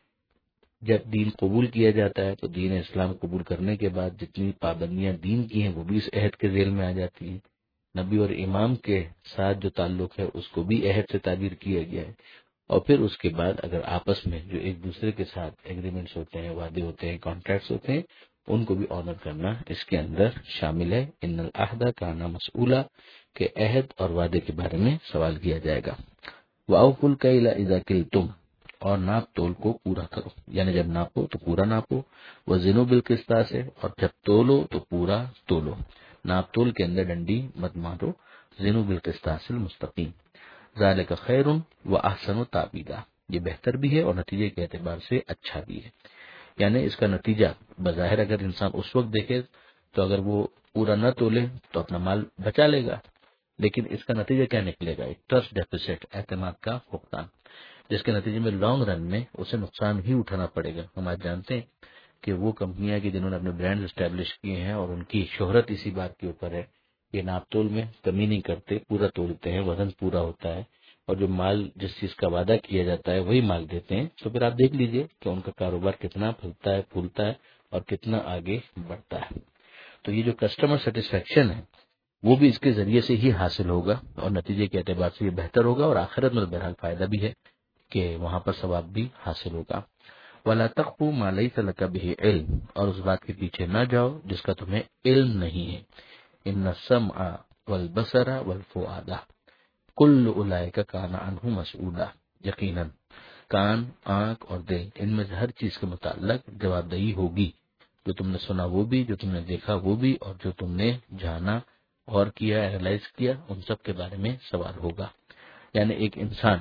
S1: جب دین قبول کیا جاتا ہے تو دین اسلام قبول کرنے کے بعد جتنی پابندیاں دین کی ہیں وہ بھی اس عہد کے ذیل میں آ جاتی ہیں۔ نبی اور امام کے ساتھ جو تعلق ہے اس کو بھی عہد سے تعبیر کیا گیا ہے، اور پھر اس کے بعد اگر آپس میں جو ایک دوسرے کے ساتھ ایگریمنٹس ہوتے ہیں، وعدے ہوتے ہیں، کانٹریکٹس ہوتے ہیں، ان کو بھی آنر کرنا اس کے اندر شامل ہے۔ ان العہد کان مسئولا، کہ عہد اور وعدے کے بارے میں سوال کیا جائے گا۔ وَأَوْفُوا الْكَيْلَ إِذَا كِلْتُمْ، اور ناپ تول کو پورا کرو، یعنی جب ناپو تو پورا ناپو۔ وَزِنُوا بِالْقِسْطَاسِ، اور جب تولو تو پورا تولو، ناپ تول کے اندر ڈنڈی مت مارو۔ زِنُوا بِالْقِسْطَاسِ الْمُسْتَقِيمِ ذَلِكَ خَيْرٌ وَأَحْسَنُ تَأْوِيلًا، یہ بہتر بھی ہے اور نتیجے کے اعتبار سے اچھا بھی ہے۔ یعنی اس کا نتیجہ بظاہر اگر انسان اس وقت دیکھے تو اگر وہ پورا نہ تولے تو اپنا مال بچا لے گا، لیکن اس کا نتیجہ کیا نکلے گا؟ ایک ٹرسٹ ڈیفیسٹ، اعتماد کا فقدان، جس کے نتیجے میں لانگ رن میں اسے نقصان ہی اٹھانا پڑے گا۔ ہم آج جانتے ہیں کہ وہ کمپنیاں کہ جنہوں نے اپنے برانڈز اسٹیبلش کیے ہیں اور ان کی شہرت اسی بات کے اوپر ہے، یہ ناپ تول میں کمی نہیں کرتے، پورا تولتے ہیں، وزن پورا ہوتا ہے، اور جو مال جس چیز کا وعدہ کیا جاتا ہے وہی مال دیتے ہیں۔ تو پھر آپ دیکھ لیجئے کہ ان کا کاروبار کتنا پھلتا ہے، پھولتا ہے اور کتنا آگے بڑھتا ہے۔ تو یہ جو کسٹمر سیٹسفیکشن ہے وہ بھی اس کے ذریعے سے ہی حاصل ہوگا، اور نتیجے کے اعتبار سے یہ بہتر ہوگا، اور آخرت میں بہرحال فائدہ بھی ہے کہ وہاں پر ثواب بھی حاصل ہوگا۔ وَلَا تَقْفُ مَا لَيْسَ لَكَ بِهِ عِلْمٌ، اور اس بات کے پیچھے نہ جاؤ جس کا تمہیں علم نہیں ہے۔ إِنَّ السَّمْعَ وَالْبَصَرَ وَالْفُؤَادَ كُلُّ أُولَئِكَ كَانَ عَنْهُ مَسْئُولًا، یقیناً کان، آنکھ اور دل، ان میں سے ہر چیز کے متعلق جواب دہی ہوگی، جو تم نے سنا وہ بھی، جو تم نے دیکھا وہ بھی، اور جو تم نے جانا اور کیا، اینالائز کیا، ان سب کے بارے میں سوال ہوگا۔ یعنی ایک انسان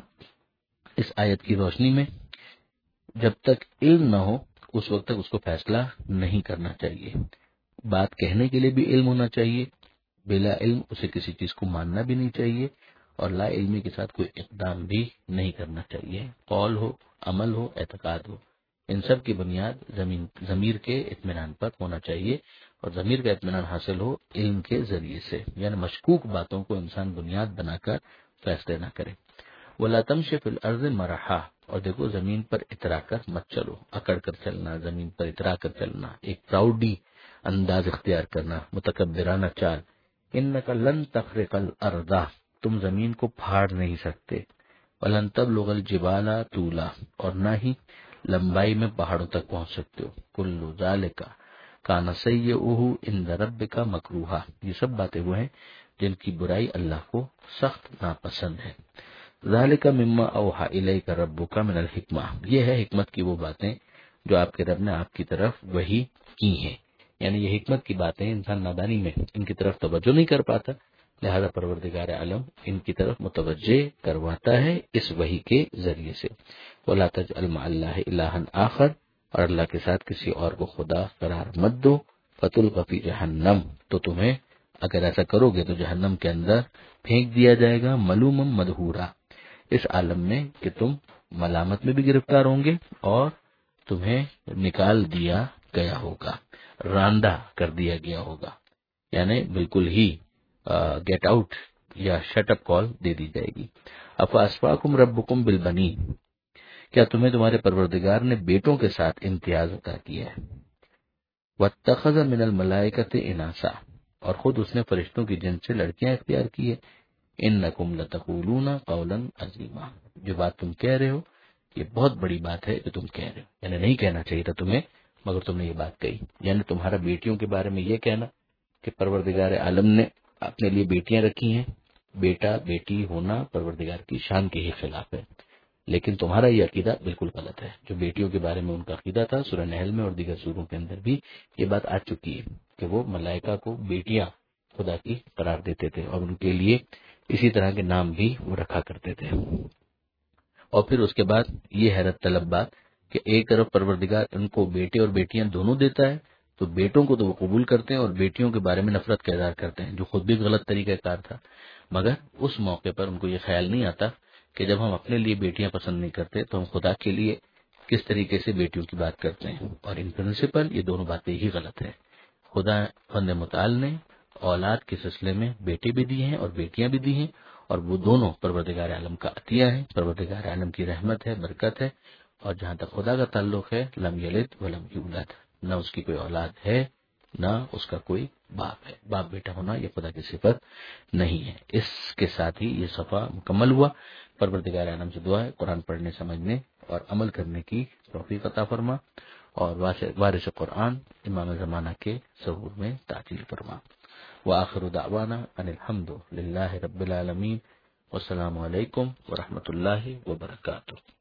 S1: اس آیت کی روشنی میں جب تک علم نہ ہو اس وقت تک اس کو فیصلہ نہیں کرنا چاہیے۔ بات کہنے کے لیے بھی علم ہونا چاہیے، بلا علم اسے کسی چیز کو ماننا بھی نہیں چاہیے، اور لا علمی کے ساتھ کوئی اقدام بھی نہیں کرنا چاہیے، قول ہو، عمل ہو، اعتقاد ہو، ان سب کی بنیاد زمین ضمیر کے اطمینان پر ہونا چاہیے، اور ضمیر کا اطمینان حاصل ہو علم کے ذریعے سے، یعنی مشکوک باتوں کو انسان بنیاد بنا کر فیصلے نہ کرے۔ وَلَا تَمْشِ فِي الْأَرْضِ مَرَحًا، اور دیکھو زمین پر اترا کر مت چلو، اکڑ کر چلنا، زمین پر اترا کر چلنا، ایک پراؤڈی انداز اختیار کرنا، متکبرانہ چال۔ إِنَّكَ لَن تَخْرِقَ الْأَرْضَ، تم زمین کو پھاڑ نہیں سکتے، وَلَن تَبْلُغَ الْجِبَالَ طُولًا، اور نہ ہی لمبائی میں پہاڑوں تک پہنچ سکتے ہو۔ كُلُّ ذَلِكَ كَانَ سَيِّئُهُ عِندَ رَبِّكَ مَكْرُوهًا، یہ سب باتیں وہ ہیں جن کی برائی اللہ کو سخت ناپسند ہے۔ ذالک مما اوحی الیک ربک من الحکمہ، یہ ہے حکمت کی وہ باتیں جو آپ کے رب نے آپ کی طرف وحی کی ہیں، یعنی یہ حکمت کی باتیں انسان نادانی میں ان کی طرف توجہ نہیں کر پاتا، لہذا پروردگار عالم ان کی طرف متوجہ کرواتا ہے اس وحی کے ذریعے سے۔ وَلَا تَجْعَلْ مَعَ اللَّهِ إِلَٰهًا آخر، اور اللہ کے ساتھ کسی اور کو خدا قرار مت دو، فَتُلْقَ فِي جَهَنَّمَ، تو تمہیں اگر ایسا کرو گے تو جہنم کے اندر پھینک دیا جائے گا، ملوما مدحورا، اس عالم میں کہ تم ملامت میں بھی گرفتار ہوں گے اور تمہیں نکال دیا گیا ہوگا، راندہ کر دیا گیا ہوگا، یعنی بالکل ہی گیٹ آؤٹ یا شٹ اپ کال دے دی جائے گی۔ افاسفاکم ربکم بالبنین، کیا تمہیں تمہارے پروردگار نے بیٹوں کے ساتھ امتیاز عطا کیا ہے؟ واتخذ من الملائکۃ اناسا، اور خود اس نے فرشتوں کی جنس سے لڑکیاں اختیار کی ہے۔ انکم لتقولون قولا عظیما، جو بات تم کہہ رہے ہو یہ بہت بڑی بات ہے جو تم کہہ رہے ہو، یعنی نہیں کہنا چاہیے تھا تمہیں مگر تم نے یہ بات کہی، یعنی تمہارا بیٹیوں کے بارے میں یہ کہنا کہ پروردگار عالم نے اپنے لیے بیٹیاں رکھی ہیں، بیٹا بیٹی ہونا پروردگار کی شان کے ہی خلاف ہے، لیکن تمہارا یہ عقیدہ بالکل غلط ہے۔ جو بیٹیوں کے بارے میں ان کا عقیدہ تھا سورہ نحل میں اور دیگر سوروں کے اندر بھی یہ بات آ چکی ہے کہ وہ ملائکہ کو بیٹیاں خدا کی قرار دیتے تھے اور ان کے لیے اسی طرح کے نام بھی وہ رکھا کرتے تھے۔ اور پھر اس کے بعد یہ حیرت طلب بات کہ ایک طرف پروردگار ان کو بیٹے اور بیٹیاں دونوں دیتا ہے، تو بیٹوں کو تو وہ قبول کرتے ہیں اور بیٹیوں کے بارے میں نفرت کا اظہار کرتے ہیں، جو خود بھی غلط طریقہ کار تھا، مگر اس موقع پر ان کو یہ خیال نہیں آتا کہ جب ہم اپنے لیے بیٹیاں پسند نہیں کرتے تو ہم خدا کے لیے کس طریقے سے بیٹیوں کی بات کرتے ہیں، اور ان پرنسپل یہ دونوں باتیں ہی غلط ہے۔ خدا بند متعال نے اولاد کے سلسلے میں بیٹے بھی دیے ہیں اور بیٹیاں بھی دی ہیں، اور وہ دونوں پروردگار عالم کا عطیہ ہے، پروردگار عالم کی رحمت ہے، برکت ہے، اور جہاں تک خدا کا تعلق ہے لم یلد ولم یولد، نہ اس کی کوئی اولاد ہے نہ اس کا کوئی باپ ہے، باپ بیٹا ہونا یہ خدا کی صفت نہیں ہے۔ اس کے ساتھ ہی یہ صفحہ مکمل ہوا۔ پروردگار عالم سے دعا ہے قرآن پڑھنے، سمجھنے اور عمل کرنے کی توفیق عطا فرما، اور وارث قرآن امام زمانہ کے ظہور میں تعجیل فرما۔ وآخر دعوانا ان الحمد للہ رب العالمین، والسلام علیکم ورحمۃ اللہ وبرکاتہ۔